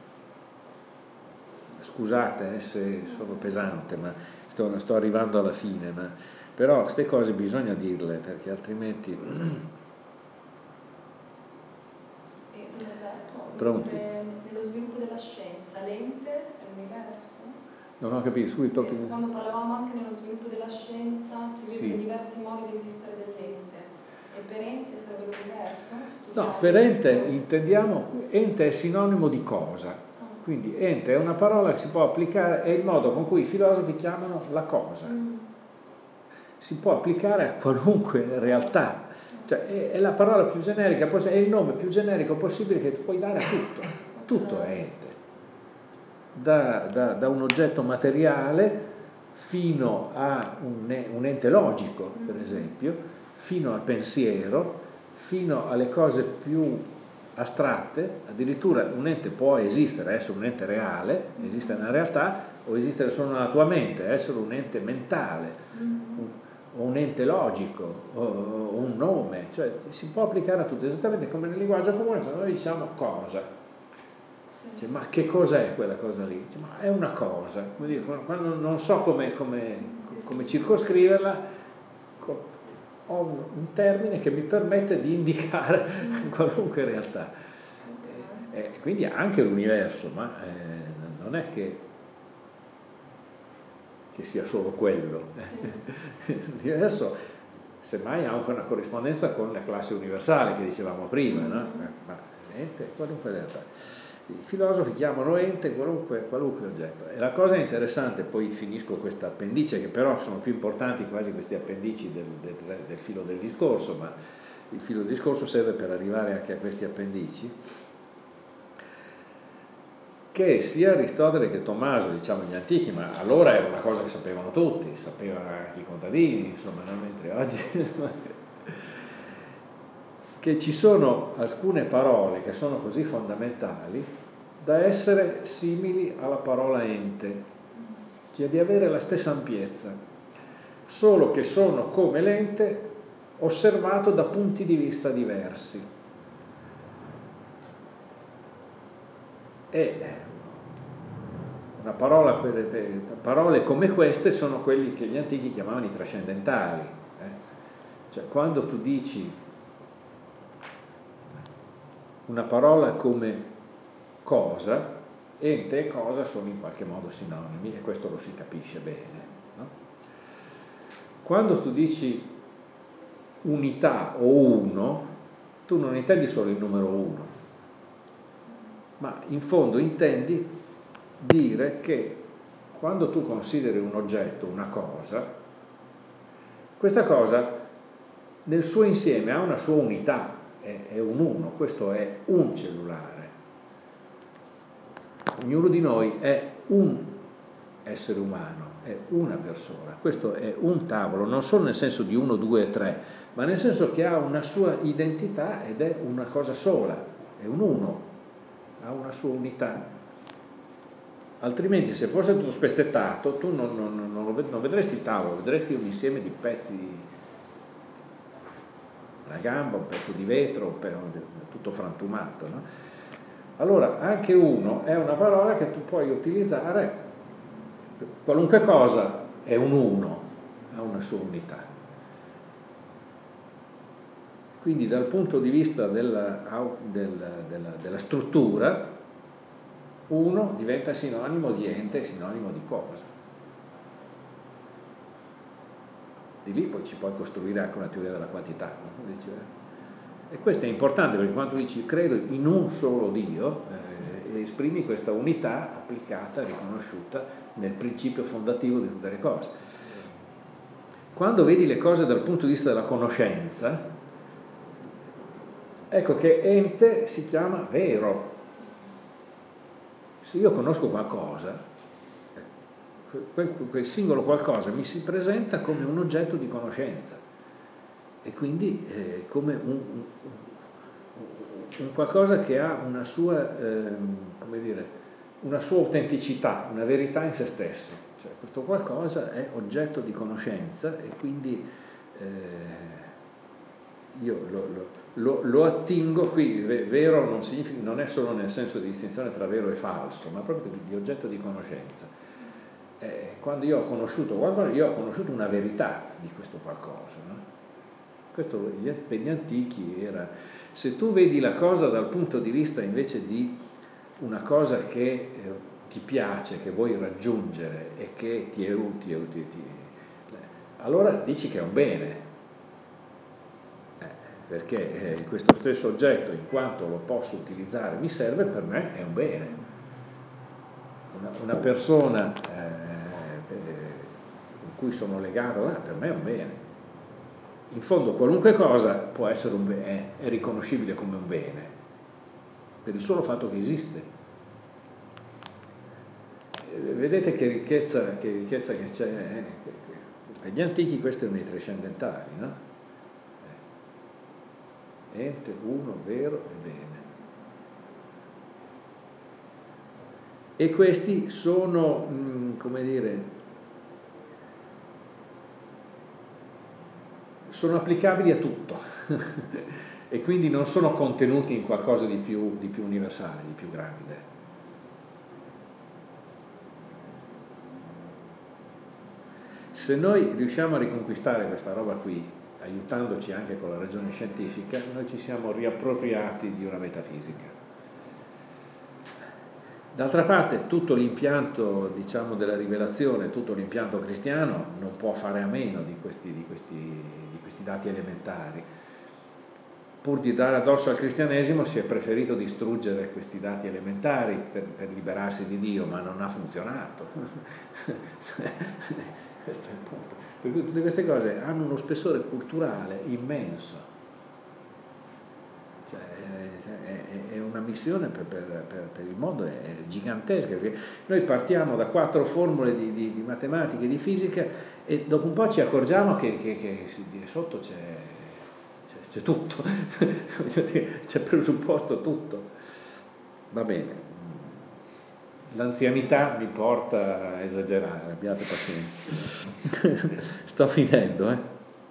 Scusate eh, se sono pesante, ma sto, sto arrivando alla fine, ma, però queste cose bisogna dirle, perché altrimenti...
E Don Alberto,
Pronti?
Nello sviluppo della scienza, l'ente è l'universo?
Non ho capito, scusi, proprio...
Quando parlavamo anche nello sviluppo della scienza si vedono
sì.
diversi modi di esistere dell'ente, e per ente sarebbe l'universo?
No, per ente intendiamo, ente è sinonimo di cosa, quindi ente è una parola che si può applicare, è il modo con cui i filosofi chiamano la cosa, mm. si può applicare a qualunque realtà, cioè è, è la parola più generica, è il nome più generico possibile che tu puoi dare a tutto, tutto è ente. Da, da, da un oggetto materiale fino a un, un ente logico, per esempio, fino al pensiero, fino alle cose più astratte. Addirittura un ente può esistere, essere un ente reale, esistere nella realtà, o esistere solo nella tua mente, essere un ente mentale, un, o un ente logico, o, o un nome, cioè si può applicare a tutto, esattamente come nel linguaggio comune quando noi diciamo cosa. Dice, ma che cos'è quella cosa lì? Dice, ma è una cosa. Quindi, quando non so come, come, come circoscriverla, ho un, un termine che mi permette di indicare qualunque realtà. E, e quindi anche l'universo, ma eh, non è che, che sia solo quello. Sì. L'universo, semmai, ha anche una corrispondenza con la classe universale che dicevamo prima, no? Ma niente, qualunque realtà. I filosofi chiamano ente qualunque, qualunque oggetto. E la cosa interessante, poi finisco questa appendice, che però sono più importanti quasi questi appendici del, del, del filo del discorso, ma il filo del discorso serve per arrivare anche a questi appendici, che sia Aristotele che Tommaso, diciamo gli antichi, ma allora era una cosa che sapevano tutti, sapevano anche i contadini, insomma, non mentre oggi... che ci sono alcune parole che sono così fondamentali da essere simili alla parola ente, cioè di avere la stessa ampiezza, solo che sono come l'ente osservato da punti di vista diversi. E una parola, parole come queste sono quelli che gli antichi chiamavano i trascendentali. Eh? Cioè, quando tu dici una parola come cosa, ente e cosa sono in qualche modo sinonimi, e questo lo si capisce bene, no? Quando tu dici unità o uno, tu non intendi solo il numero uno, ma in fondo intendi dire che quando tu consideri un oggetto, una cosa, questa cosa nel suo insieme ha una sua unità, è, è un uno, questo è un cellulare. Ognuno di noi è un essere umano, è una persona, questo è un tavolo, non solo nel senso di uno, due e tre, ma nel senso che ha una sua identità ed è una cosa sola, è un uno, ha una sua unità. Altrimenti, se fosse tutto spezzettato, tu non, non, non, lo ved- non vedresti il tavolo, vedresti un insieme di pezzi, una gamba, un pezzo di vetro, un pezzo, tutto frantumato, no? Allora, anche uno è una parola che tu puoi utilizzare, qualunque cosa è un uno, ha una sua unità. Quindi dal punto di vista della, della, della, della struttura, uno diventa sinonimo di ente, sinonimo di cosa. Di lì poi ci puoi costruire anche una teoria della quantità, no? Dici, eh? E questo è importante, perché quando tu dici credo in un solo Dio, eh, esprimi questa unità applicata, riconosciuta nel principio fondativo di tutte le cose. Quando vedi le cose dal punto di vista della conoscenza, ecco che ente si chiama vero. Se io conosco qualcosa, quel, quel singolo qualcosa mi si presenta come un oggetto di conoscenza e quindi eh, come un, un, un qualcosa che ha una sua, eh, come dire, una sua autenticità, una verità in se stesso. Cioè, questo qualcosa è oggetto di conoscenza e quindi eh, io lo, lo, lo, lo attingo qui. Vero non, significa, non è solo nel senso di distinzione tra vero e falso, ma proprio di, di oggetto di conoscenza. Eh, quando io ho conosciuto qualcosa, io ho conosciuto una verità di questo qualcosa, no? Questo per gli antichi era, se tu vedi la cosa dal punto di vista invece di una cosa che eh, ti piace, che vuoi raggiungere e che ti è utile, ti, ti, allora dici che è un bene, eh, perché eh, questo stesso oggetto, in quanto lo posso utilizzare, mi serve, per me è un bene. Una, una persona eh, con cui sono legato, eh, per me è un bene. In fondo qualunque cosa può essere un bene, è riconoscibile come un bene, per il solo fatto che esiste. Vedete che ricchezza che, ricchezza che c'è, eh? Per gli antichi questi erano i trascendentali, no? Ente, uno, vero e bene. E questi sono, mh, come dire, sono applicabili a tutto e quindi non sono contenuti in qualcosa di più, di più universale, di più grande. Se noi riusciamo a riconquistare questa roba qui, aiutandoci anche con la ragione scientifica, noi ci siamo riappropriati di una metafisica. D'altra parte tutto l'impianto, diciamo, della rivelazione, tutto l'impianto cristiano non può fare a meno di questi, di questi, di questi dati elementari. Pur di dare addosso al cristianesimo si è preferito distruggere questi dati elementari per, per liberarsi di Dio, ma non ha funzionato. Questo è il punto. Per cui tutte queste cose hanno uno spessore culturale immenso. Cioè, è, è una missione per, per, per, per il mondo, è gigantesca. Noi partiamo da quattro formule di, di, di matematica e di fisica e dopo un po' ci accorgiamo che, che, che sotto c'è, c'è, c'è tutto, c'è presupposto tutto. Va bene. L'anzianità mi porta a esagerare, abbiate pazienza. Sto finendo, eh.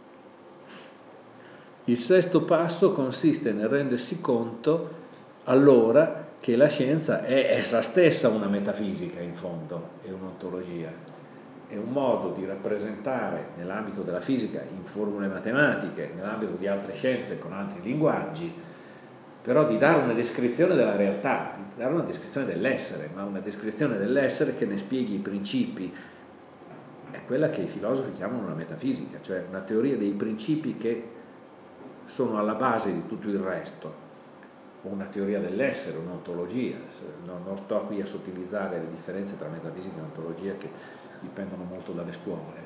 Il sesto passo consiste nel rendersi conto allora che la scienza è essa stessa una metafisica in fondo, è un'ontologia, è un modo di rappresentare nell'ambito della fisica in formule matematiche, nell'ambito di altre scienze con altri linguaggi, però di dare una descrizione della realtà, di dare una descrizione dell'essere, ma una descrizione dell'essere che ne spieghi i principi. È quella che i filosofi chiamano una metafisica, cioè una teoria dei principi che sono alla base di tutto il resto, o una teoria dell'essere, un'ontologia. Non, non sto qui a sottilizzare le differenze tra metafisica e ontologia che dipendono molto dalle scuole.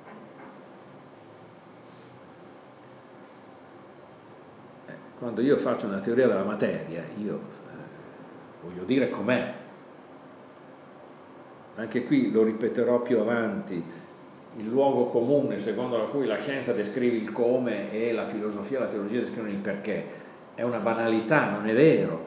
Quando io faccio una teoria della materia, io eh, voglio dire com'è. Anche qui lo ripeterò più avanti, il luogo comune secondo cui la scienza descrive il come e la filosofia e la teologia descrivono il perché è una banalità, non è vero.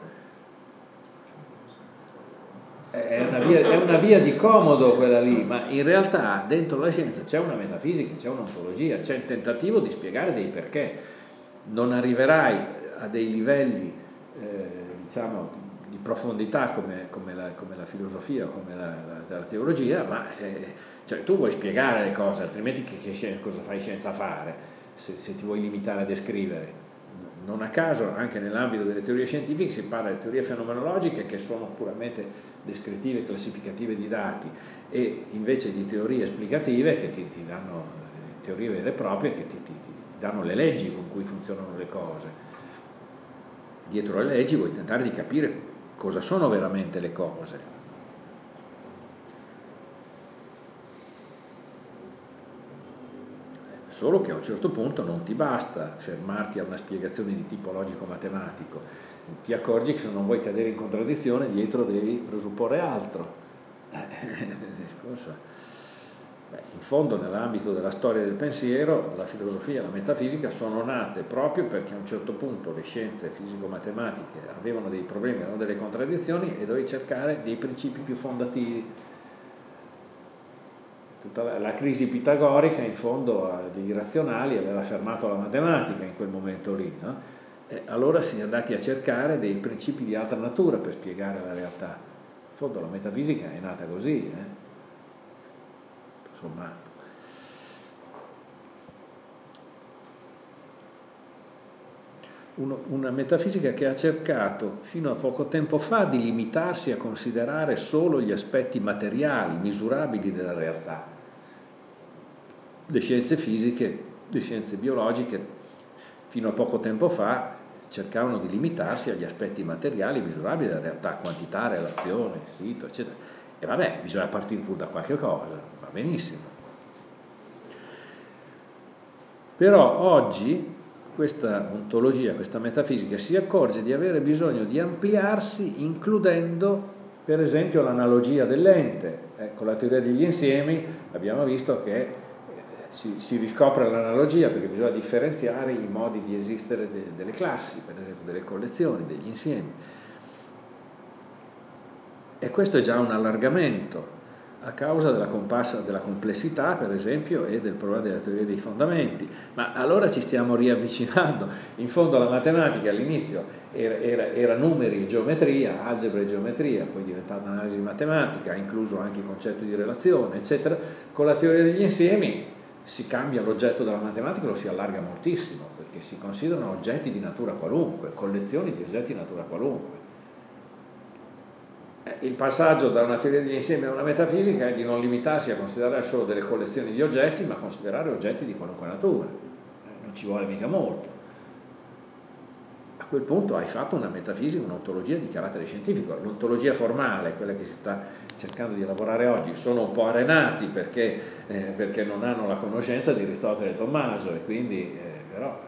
È una via, è una via di comodo quella lì, ma in realtà dentro la scienza c'è una metafisica, c'è un'ontologia, c'è il tentativo di spiegare dei perché. Non arriverai a dei livelli, eh, diciamo, di profondità come, come, la, come la filosofia, come la, la, la teologia, ma eh, cioè, tu vuoi spiegare le cose, altrimenti che, che scienza, cosa fai scienza a fare se, se ti vuoi limitare a descrivere? Non a caso anche nell'ambito delle teorie scientifiche si parla di teorie fenomenologiche che sono puramente descrittive, classificative di dati, e invece di teorie esplicative che ti, ti danno, teorie vere e proprie che ti, ti, ti danno le leggi con cui funzionano le cose. Dietro le leggi vuoi tentare di capire cosa sono veramente le cose. Solo che a un certo punto non ti basta fermarti a una spiegazione di tipo logico-matematico, ti accorgi che se non vuoi cadere in contraddizione dietro devi presupporre altro. Eh, Beh, in fondo nell'ambito della storia del pensiero la filosofia e la metafisica sono nate proprio perché a un certo punto le scienze fisico-matematiche avevano dei problemi, avevano delle contraddizioni e dovevi cercare dei principi più fondativi. Tutta la, la crisi pitagorica in fondo degli irrazionali aveva fermato la matematica in quel momento lì, no? E allora si è andati a cercare dei principi di altra natura per spiegare la realtà. In fondo la metafisica è nata così, eh? Insomma, uno, una metafisica che ha cercato fino a poco tempo fa di limitarsi a considerare solo gli aspetti materiali, misurabili della realtà. Le scienze fisiche, le scienze biologiche, fino a poco tempo fa cercavano di limitarsi agli aspetti materiali, misurabili della realtà, quantità, relazione, sito, eccetera. E vabbè, bisogna partire pure da qualche cosa, va benissimo. Però oggi questa ontologia, questa metafisica si accorge di avere bisogno di ampliarsi, includendo per esempio l'analogia dell'ente. Eh, con la teoria degli insiemi abbiamo visto che eh, si, si riscopre l'analogia perché bisogna differenziare i modi di esistere de, delle classi, per esempio delle collezioni, degli insiemi. E questo è già un allargamento a causa della comparsa della complessità, per esempio, e del problema della teoria dei fondamenti. Ma allora ci stiamo riavvicinando. In fondo la matematica all'inizio era, era, era numeri e geometria, algebra e geometria, poi è diventata analisi matematica, ha incluso anche il concetto di relazione, eccetera. Con la teoria degli insiemi si cambia l'oggetto della matematica, lo si allarga moltissimo, perché si considerano oggetti di natura qualunque, collezioni di oggetti di natura qualunque. Il passaggio da una teoria degli insiemi a una metafisica è di non limitarsi a considerare solo delle collezioni di oggetti, ma considerare oggetti di qualunque natura. Non ci vuole mica molto. A quel punto hai fatto una metafisica, un'ontologia di carattere scientifico. L'ontologia formale, quella che si sta cercando di elaborare oggi, sono un po' arenati perché, eh, perché non hanno la conoscenza di Aristotele e Tommaso, e quindi eh, però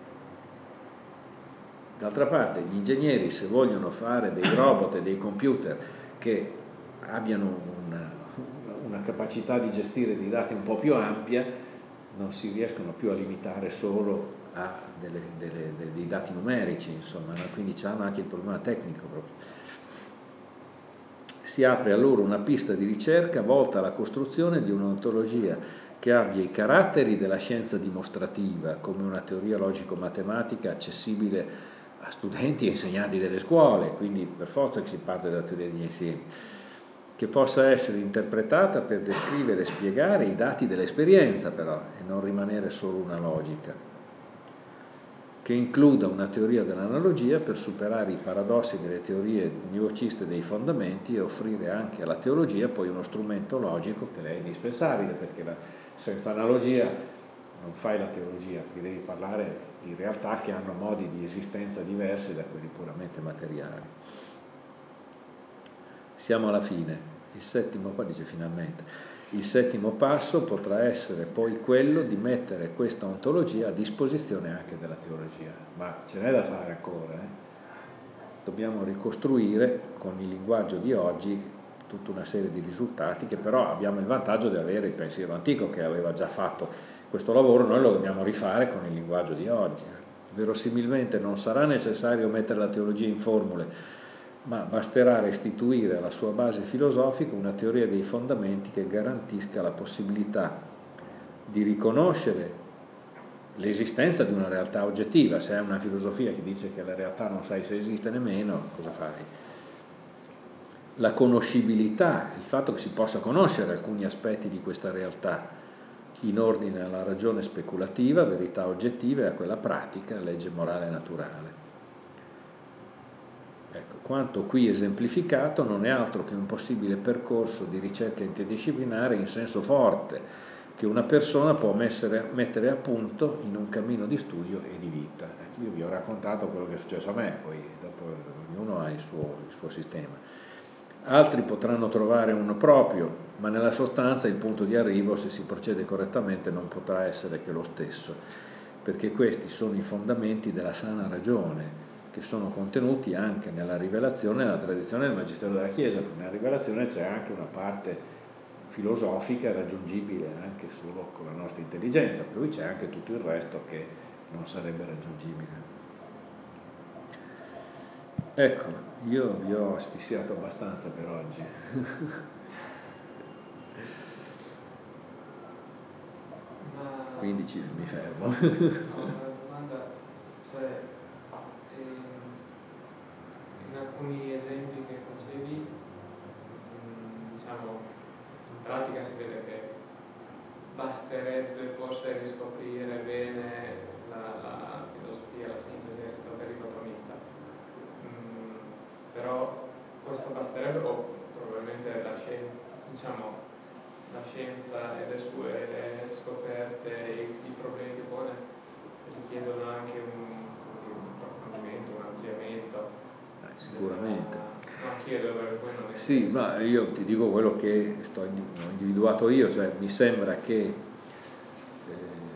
d'altra parte gli ingegneri, se vogliono fare dei robot e dei computer che abbiano una, una capacità di gestire dei dati un po' più ampia, non si riescono più a limitare solo a delle, delle, dei dati numerici, insomma, no? Quindi hanno anche il problema tecnico proprio. Si apre allora una pista di ricerca volta alla costruzione di un'ontologia che abbia i caratteri della scienza dimostrativa, come una teoria logico-matematica accessibile a studenti e insegnanti delle scuole, quindi per forza che si parte dalla teoria degli insiemi, che possa essere interpretata per descrivere e spiegare i dati dell'esperienza però, e non rimanere solo una logica, che includa una teoria dell'analogia per superare i paradossi delle teorie univociste dei fondamenti e offrire anche alla teologia poi uno strumento logico che le è indispensabile, perché la, senza analogia non fai la teologia, qui devi parlare di realtà che hanno modi di esistenza diversi da quelli puramente materiali. Siamo alla fine, il settimo, qua dice finalmente, il settimo passo potrà essere poi quello di mettere questa ontologia a disposizione anche della teologia, ma ce n'è da fare ancora, eh? Dobbiamo ricostruire con il linguaggio di oggi tutta una serie di risultati che però abbiamo il vantaggio di avere il pensiero antico che aveva già fatto questo lavoro, noi lo dobbiamo rifare con il linguaggio di oggi. Verosimilmente non sarà necessario mettere la teologia in formule, ma basterà restituire alla sua base filosofica una teoria dei fondamenti che garantisca la possibilità di riconoscere l'esistenza di una realtà oggettiva. Se hai una filosofia che dice che la realtà non sai se esiste nemmeno, cosa fai? La conoscibilità, il fatto che si possa conoscere alcuni aspetti di questa realtà in ordine alla ragione speculativa, verità oggettiva, e a quella pratica, legge morale naturale. Ecco, quanto qui esemplificato non è altro che un possibile percorso di ricerca interdisciplinare in senso forte che una persona può messere, mettere a punto in un cammino di studio e di vita. Ecco, io vi ho raccontato quello che è successo a me, poi dopo ognuno ha il suo, il suo sistema. Altri potranno trovare uno proprio, ma nella sostanza il punto di arrivo, se si procede correttamente, non potrà essere che lo stesso, perché questi sono i fondamenti della sana ragione, che sono contenuti anche nella rivelazione e nella tradizione del Magistero della Chiesa, perché nella rivelazione c'è anche una parte filosofica raggiungibile anche solo con la nostra intelligenza, per cui c'è anche tutto il resto che non sarebbe raggiungibile. Ecco, io vi ho asfissiato abbastanza per oggi.
Ma...
Quindi ci, mi fermo.
Ho una domanda, cioè, in alcuni esempi che facevi, diciamo, in pratica si vede che basterebbe forse riscoprire bene la, la filosofia, la sintesi aristotelico-tomista, mm, però questo basterebbe, o probabilmente la scienza, diciamo, la scienza e le sue scoperte, i, i problemi che pone richiedono anche un, un approfondimento, un ampliamento.
Eh, sicuramente.
Della, no, chiedo perché poi non è
sì, ma io ti dico quello che sto, ho individuato io, cioè mi sembra che eh,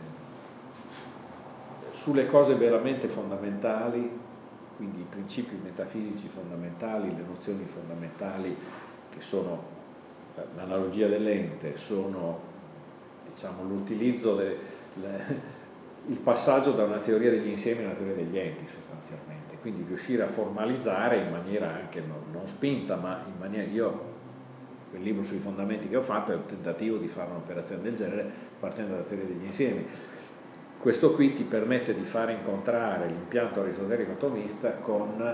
sulle cose veramente fondamentali, quindi i principi metafisici fondamentali, le nozioni fondamentali che sono l'analogia dell'ente, sono, diciamo, l'utilizzo del il passaggio da una teoria degli insiemi a una teoria degli enti sostanzialmente, quindi riuscire a formalizzare in maniera anche non, non spinta, ma in maniera, io quel libro sui fondamenti che ho fatto è un tentativo di fare un'operazione del genere partendo dalla teoria degli insiemi. Questo qui ti permette di fare incontrare l'impianto aristotelico-tomista con,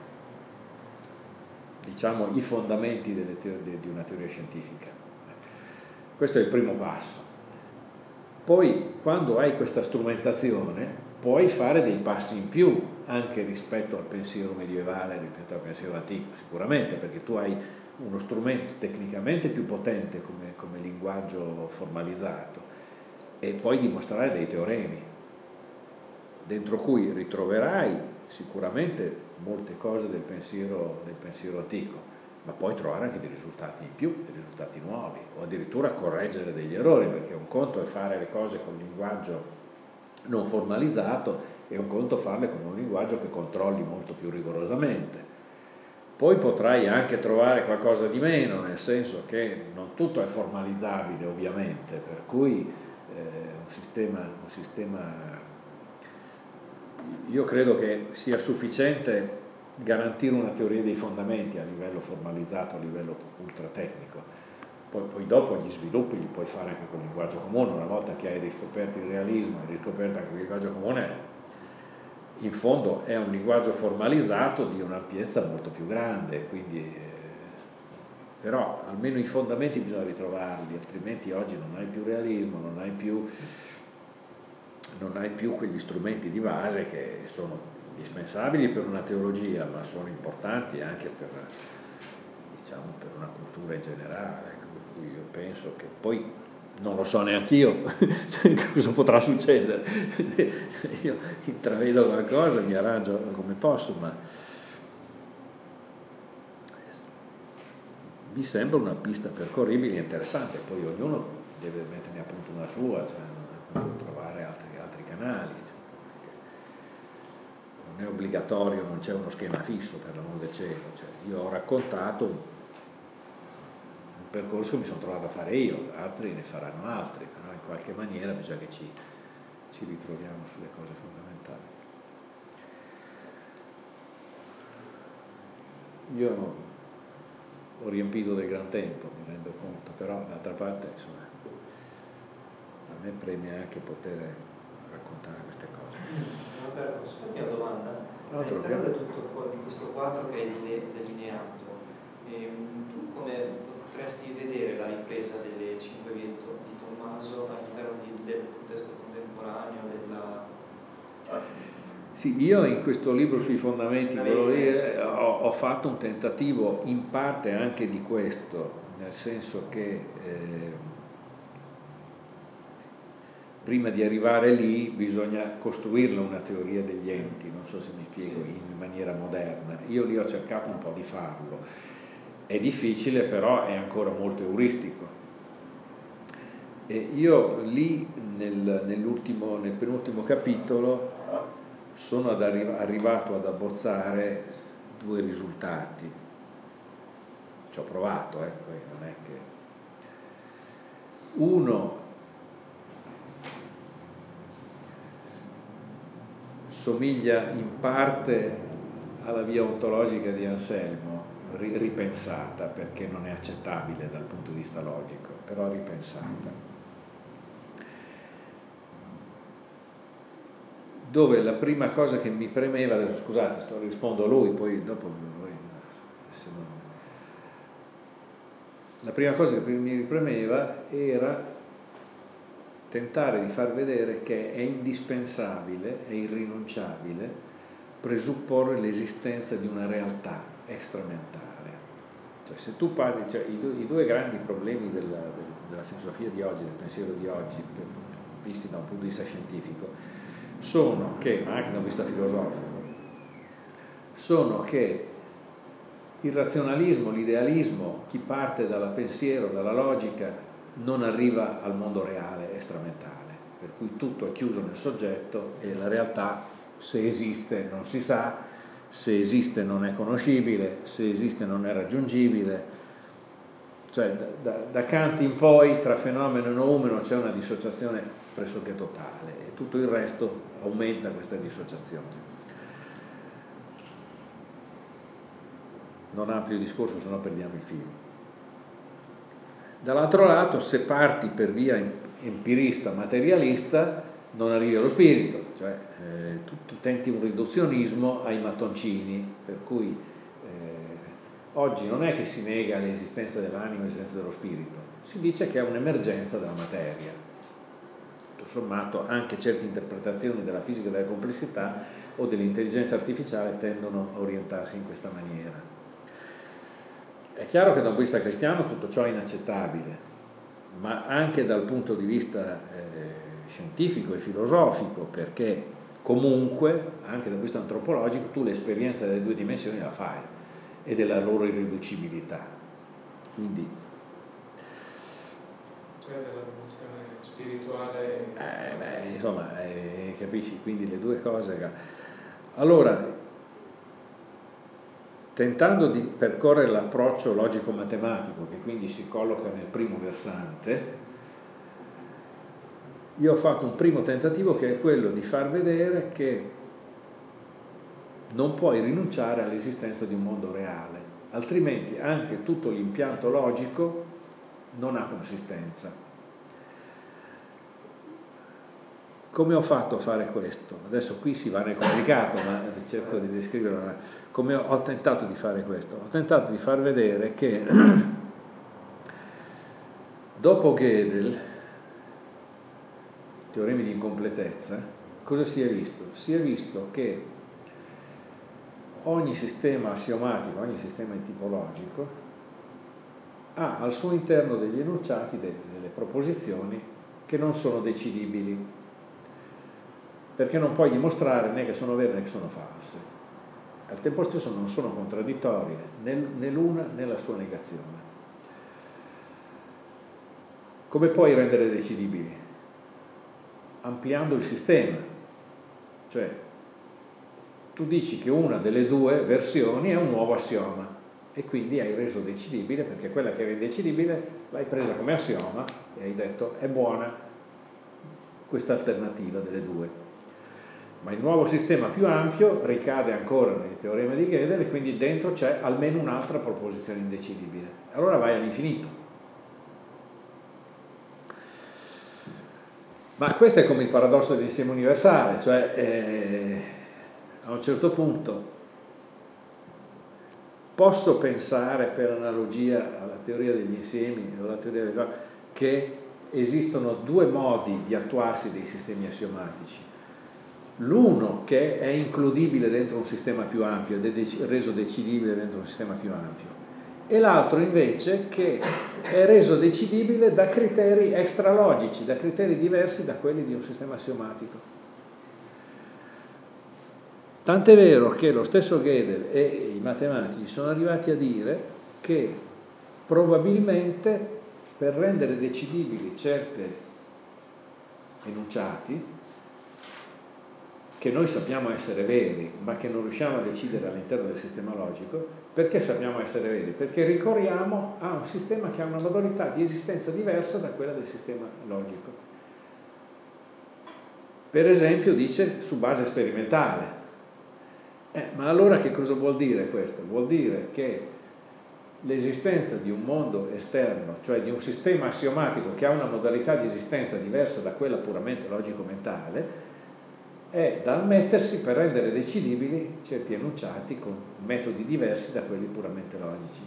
diciamo, i fondamenti delle teorie, di una teoria scientifica. Questo è il primo passo. Poi, quando hai questa strumentazione, puoi fare dei passi in più anche rispetto al pensiero medievale, rispetto al pensiero antico, sicuramente, perché tu hai uno strumento tecnicamente più potente come, come linguaggio formalizzato e puoi dimostrare dei teoremi, dentro cui ritroverai sicuramente molte cose del pensiero, del pensiero antico, ma puoi trovare anche dei risultati in più, dei risultati nuovi, o addirittura correggere degli errori, perché un conto è fare le cose con un linguaggio non formalizzato e un conto farle con un linguaggio che controlli molto più rigorosamente. Poi potrai anche trovare qualcosa di meno, nel senso che non tutto è formalizzabile ovviamente, per cui eh, un sistema, un sistema, io credo che sia sufficiente garantire una teoria dei fondamenti a livello formalizzato, a livello ultratecnico, poi, poi dopo gli sviluppi li puoi fare anche con il linguaggio comune. Una volta che hai riscoperto il realismo, hai riscoperto anche il linguaggio comune, in fondo è un linguaggio formalizzato di un'ampiezza molto più grande, quindi eh, però almeno i fondamenti bisogna ritrovarli, altrimenti oggi non hai più realismo, non hai più, non hai più quegli strumenti di base che sono indispensabili per una teologia, ma sono importanti anche per, diciamo, per una cultura in generale. Per cui io penso che poi non lo so neanche io cosa potrà succedere. Io intravedo qualcosa, mi arrangio come posso, ma mi sembra una pista percorribile e interessante. Poi ognuno deve metterne appunto una sua, cioè trovare altri, altri canali, cioè, non è obbligatorio, non c'è uno schema fisso, per l'amor del cielo. Cioè, io ho raccontato un percorso che mi sono trovato a fare io, altri ne faranno altri, però in qualche maniera bisogna che ci, ci ritroviamo sulle cose fondamentali. Io ho riempito del gran tempo, mi rendo conto, però d'altra parte insomma a me premia anche poter raccontare queste cose.
Roberto, posso farti una domanda? All'interno di tutto di questo quadro che hai delineato, ehm, tu come potresti vedere la ripresa delle cinque vie di Tommaso all'interno di, del contesto contemporaneo della...
Sì, io in questo libro sui fondamenti volevo dire, ho, ho fatto un tentativo in parte anche di questo, nel senso che eh, prima di arrivare lì bisogna costruirla una teoria degli enti, non so se mi spiego, in maniera moderna. Io lì ho cercato un po' di farlo. È difficile, però è ancora molto euristico. E io lì nel, nell'ultimo, nel penultimo capitolo sono ad arri- arrivato ad abbozzare due risultati. Ci ho provato, eh, poi non è che... Uno somiglia in parte alla via ontologica di Anselmo, ripensata, perché non è accettabile dal punto di vista logico, però ripensata, dove la prima cosa che mi premeva, adesso scusate, sto, rispondo a lui, poi dopo lui, se non... la prima cosa che mi premeva era tentare di far vedere che è indispensabile, è irrinunciabile presupporre l'esistenza di una realtà extramentale. Cioè, se tu parli, cioè, i, due, i due grandi problemi della, della filosofia di oggi, del pensiero di oggi, visti da un punto di vista scientifico, sono che, ma anche da un punto di vista filosofico, sono che il razionalismo, l'idealismo, chi parte dal pensiero, dalla logica, non arriva al mondo reale, estramentale, per cui tutto è chiuso nel soggetto e la realtà, se esiste, non si sa, se esiste non è conoscibile, se esiste non è raggiungibile. Cioè da, da, da Kant in poi tra fenomeno e noumeno c'è una dissociazione pressoché totale e tutto il resto aumenta questa dissociazione. Non ampio il discorso, se no perdiamo il filo. Dall'altro lato, se parti per via empirista, materialista, non arrivi allo spirito, cioè eh, tu, tu tenti un riduzionismo ai mattoncini, per cui eh, oggi non è che si nega l'esistenza dell'anima e l'esistenza dello spirito, si dice che è un'emergenza della materia. Tutto sommato anche certe interpretazioni della fisica della complessità o dell'intelligenza artificiale tendono a orientarsi in questa maniera. È chiaro che da un punto di vista cristiano tutto ciò è inaccettabile, ma anche dal punto di vista eh, scientifico e filosofico, perché comunque, anche dal punto di vista antropologico, tu l'esperienza delle due dimensioni la fai e della loro irriducibilità. Quindi,
cioè della dimensione spirituale.
Eh, beh, insomma, eh, capisci? Quindi le due cose. Allora, tentando di percorrere l'approccio logico-matematico, che quindi si colloca nel primo versante, io ho fatto un primo tentativo che è quello di far vedere che non puoi rinunciare all'esistenza di un mondo reale, altrimenti anche tutto l'impianto logico non ha consistenza. Come ho fatto a fare questo? Adesso qui si va nel complicato, ma cerco di descriverlo. Come ho tentato di fare questo? Ho tentato di far vedere che dopo Gödel, teoremi di incompletezza, cosa si è visto? Si è visto che ogni sistema assiomatico, ogni sistema tipologico ha al suo interno degli enunciati, delle, delle proposizioni che non sono decidibili, perché non puoi dimostrare né che sono vere né che sono false. Al tempo stesso non sono contraddittorie né l'una né la sua negazione. Come puoi rendere decidibili? Ampliando il sistema, cioè tu dici che una delle due versioni è un nuovo assioma e quindi hai reso decidibile, perché quella che era indecidibile l'hai presa come assioma e hai detto è buona questa alternativa delle due. Ma il nuovo sistema più ampio ricade ancora nel teorema di Gödel e quindi dentro c'è almeno un'altra proposizione indecidibile. Allora vai all'infinito. Ma questo è come il paradosso dell'insieme universale, cioè eh, a un certo punto posso pensare, per analogia alla teoria degli insiemi o alla teoria delle, che esistono due modi di attuarsi dei sistemi assiomatici. L'uno che è includibile dentro un sistema più ampio ed è reso decidibile dentro un sistema più ampio, e l'altro invece che è reso decidibile da criteri extralogici, da criteri diversi da quelli di un sistema assiomatico. Tant'è vero che lo stesso Gödel e i matematici sono arrivati a dire che probabilmente per rendere decidibili certi enunciati, che noi sappiamo essere veri, ma che non riusciamo a decidere all'interno del sistema logico, perché sappiamo essere veri? Perché ricorriamo a un sistema che ha una modalità di esistenza diversa da quella del sistema logico. Per esempio dice su base sperimentale. Eh, ma allora che cosa vuol dire questo? Vuol dire che l'esistenza di un mondo esterno, cioè di un sistema assiomatico che ha una modalità di esistenza diversa da quella puramente logico-mentale, è da ammettersi per rendere decidibili certi enunciati con metodi diversi da quelli puramente logici.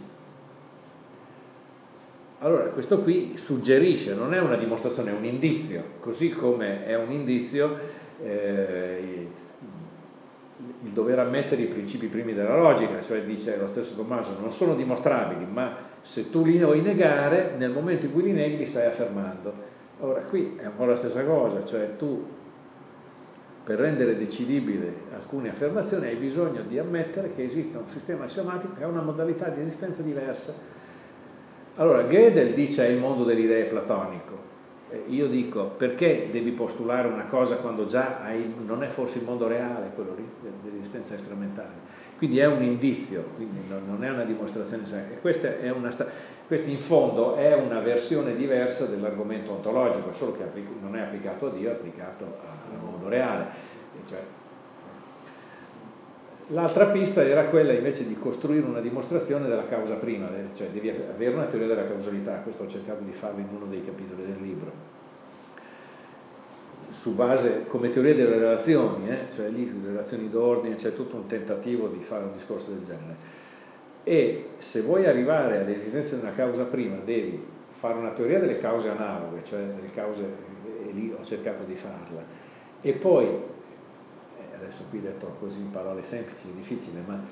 Allora, questo qui suggerisce, non è una dimostrazione, è un indizio, così come è un indizio eh, il dover ammettere i principi primi della logica, cioè dice lo stesso Tommaso, non sono dimostrabili, ma se tu li vuoi negare, nel momento in cui li neghi li stai affermando. Ora, qui è un po' la stessa cosa, cioè tu per rendere decidibile alcune affermazioni hai bisogno di ammettere che esiste un sistema assiomatico che ha una modalità di esistenza diversa. Allora, Gödel dice è il mondo delle idee platonico. Eh, io dico, perché devi postulare una cosa quando già hai, non è forse il mondo reale quello lì, dell'esistenza estramentale? Quindi è un indizio, quindi non è una dimostrazione. E questa, è una, questa in fondo è una versione diversa dell'argomento ontologico, solo che non è applicato a Dio, è applicato al mondo reale. Cioè, l'altra pista era quella invece di costruire una dimostrazione della causa prima, cioè devi avere una teoria della causalità, questo ho cercato di farlo in uno dei capitoli del libro. Su base, come teoria delle relazioni, eh? Cioè lì le relazioni d'ordine, c'è tutto un tentativo di fare un discorso del genere. E se vuoi arrivare all'esistenza di una causa prima, devi fare una teoria delle cause analoghe, cioè delle cause, e lì ho cercato di farla, e poi, eh, adesso qui detto così in parole semplici, è difficile, ma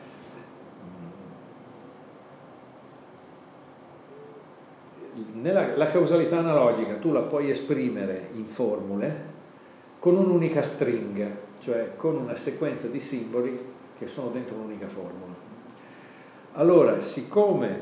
nella, la causalità analogica tu la puoi esprimere in formule con un'unica stringa, cioè con una sequenza di simboli che sono dentro un'unica formula. Allora, siccome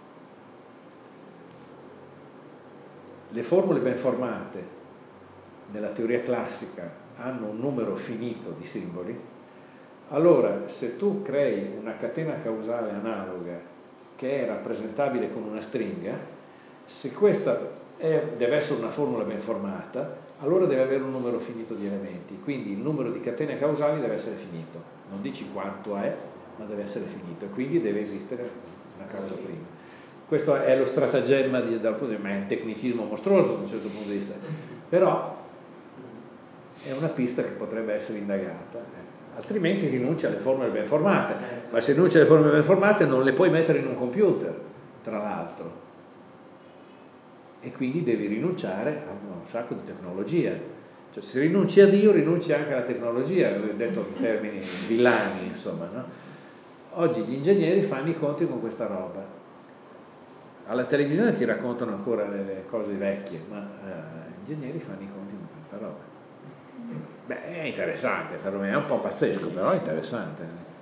le formule ben formate nella teoria classica hanno un numero finito di simboli, allora se tu crei una catena causale analoga che è rappresentabile con una stringa, se questa è, deve essere una formula ben formata, allora deve avere un numero finito di elementi, quindi il numero di catene causali deve essere finito, non dici quanto è, ma deve essere finito, e quindi deve esistere una causa prima. Questo è lo stratagemma di, dal punto di vista, ma è un tecnicismo mostruoso da un certo punto di vista, però è una pista che potrebbe essere indagata, eh. Altrimenti rinuncia alle formule ben formate, ma se rinuncia alle formule ben formate non le puoi mettere in un computer, tra l'altro. e quindi devi rinunciare a un sacco di tecnologia. Cioè, se rinunci a Dio, rinunci anche alla tecnologia, detto in termini villani, insomma, no? Oggi gli ingegneri fanno i conti con questa roba. Alla televisione ti raccontano ancora delle cose vecchie, ma eh, gli ingegneri fanno i conti con questa roba. Beh, è interessante, per me è un po' pazzesco, però è interessante.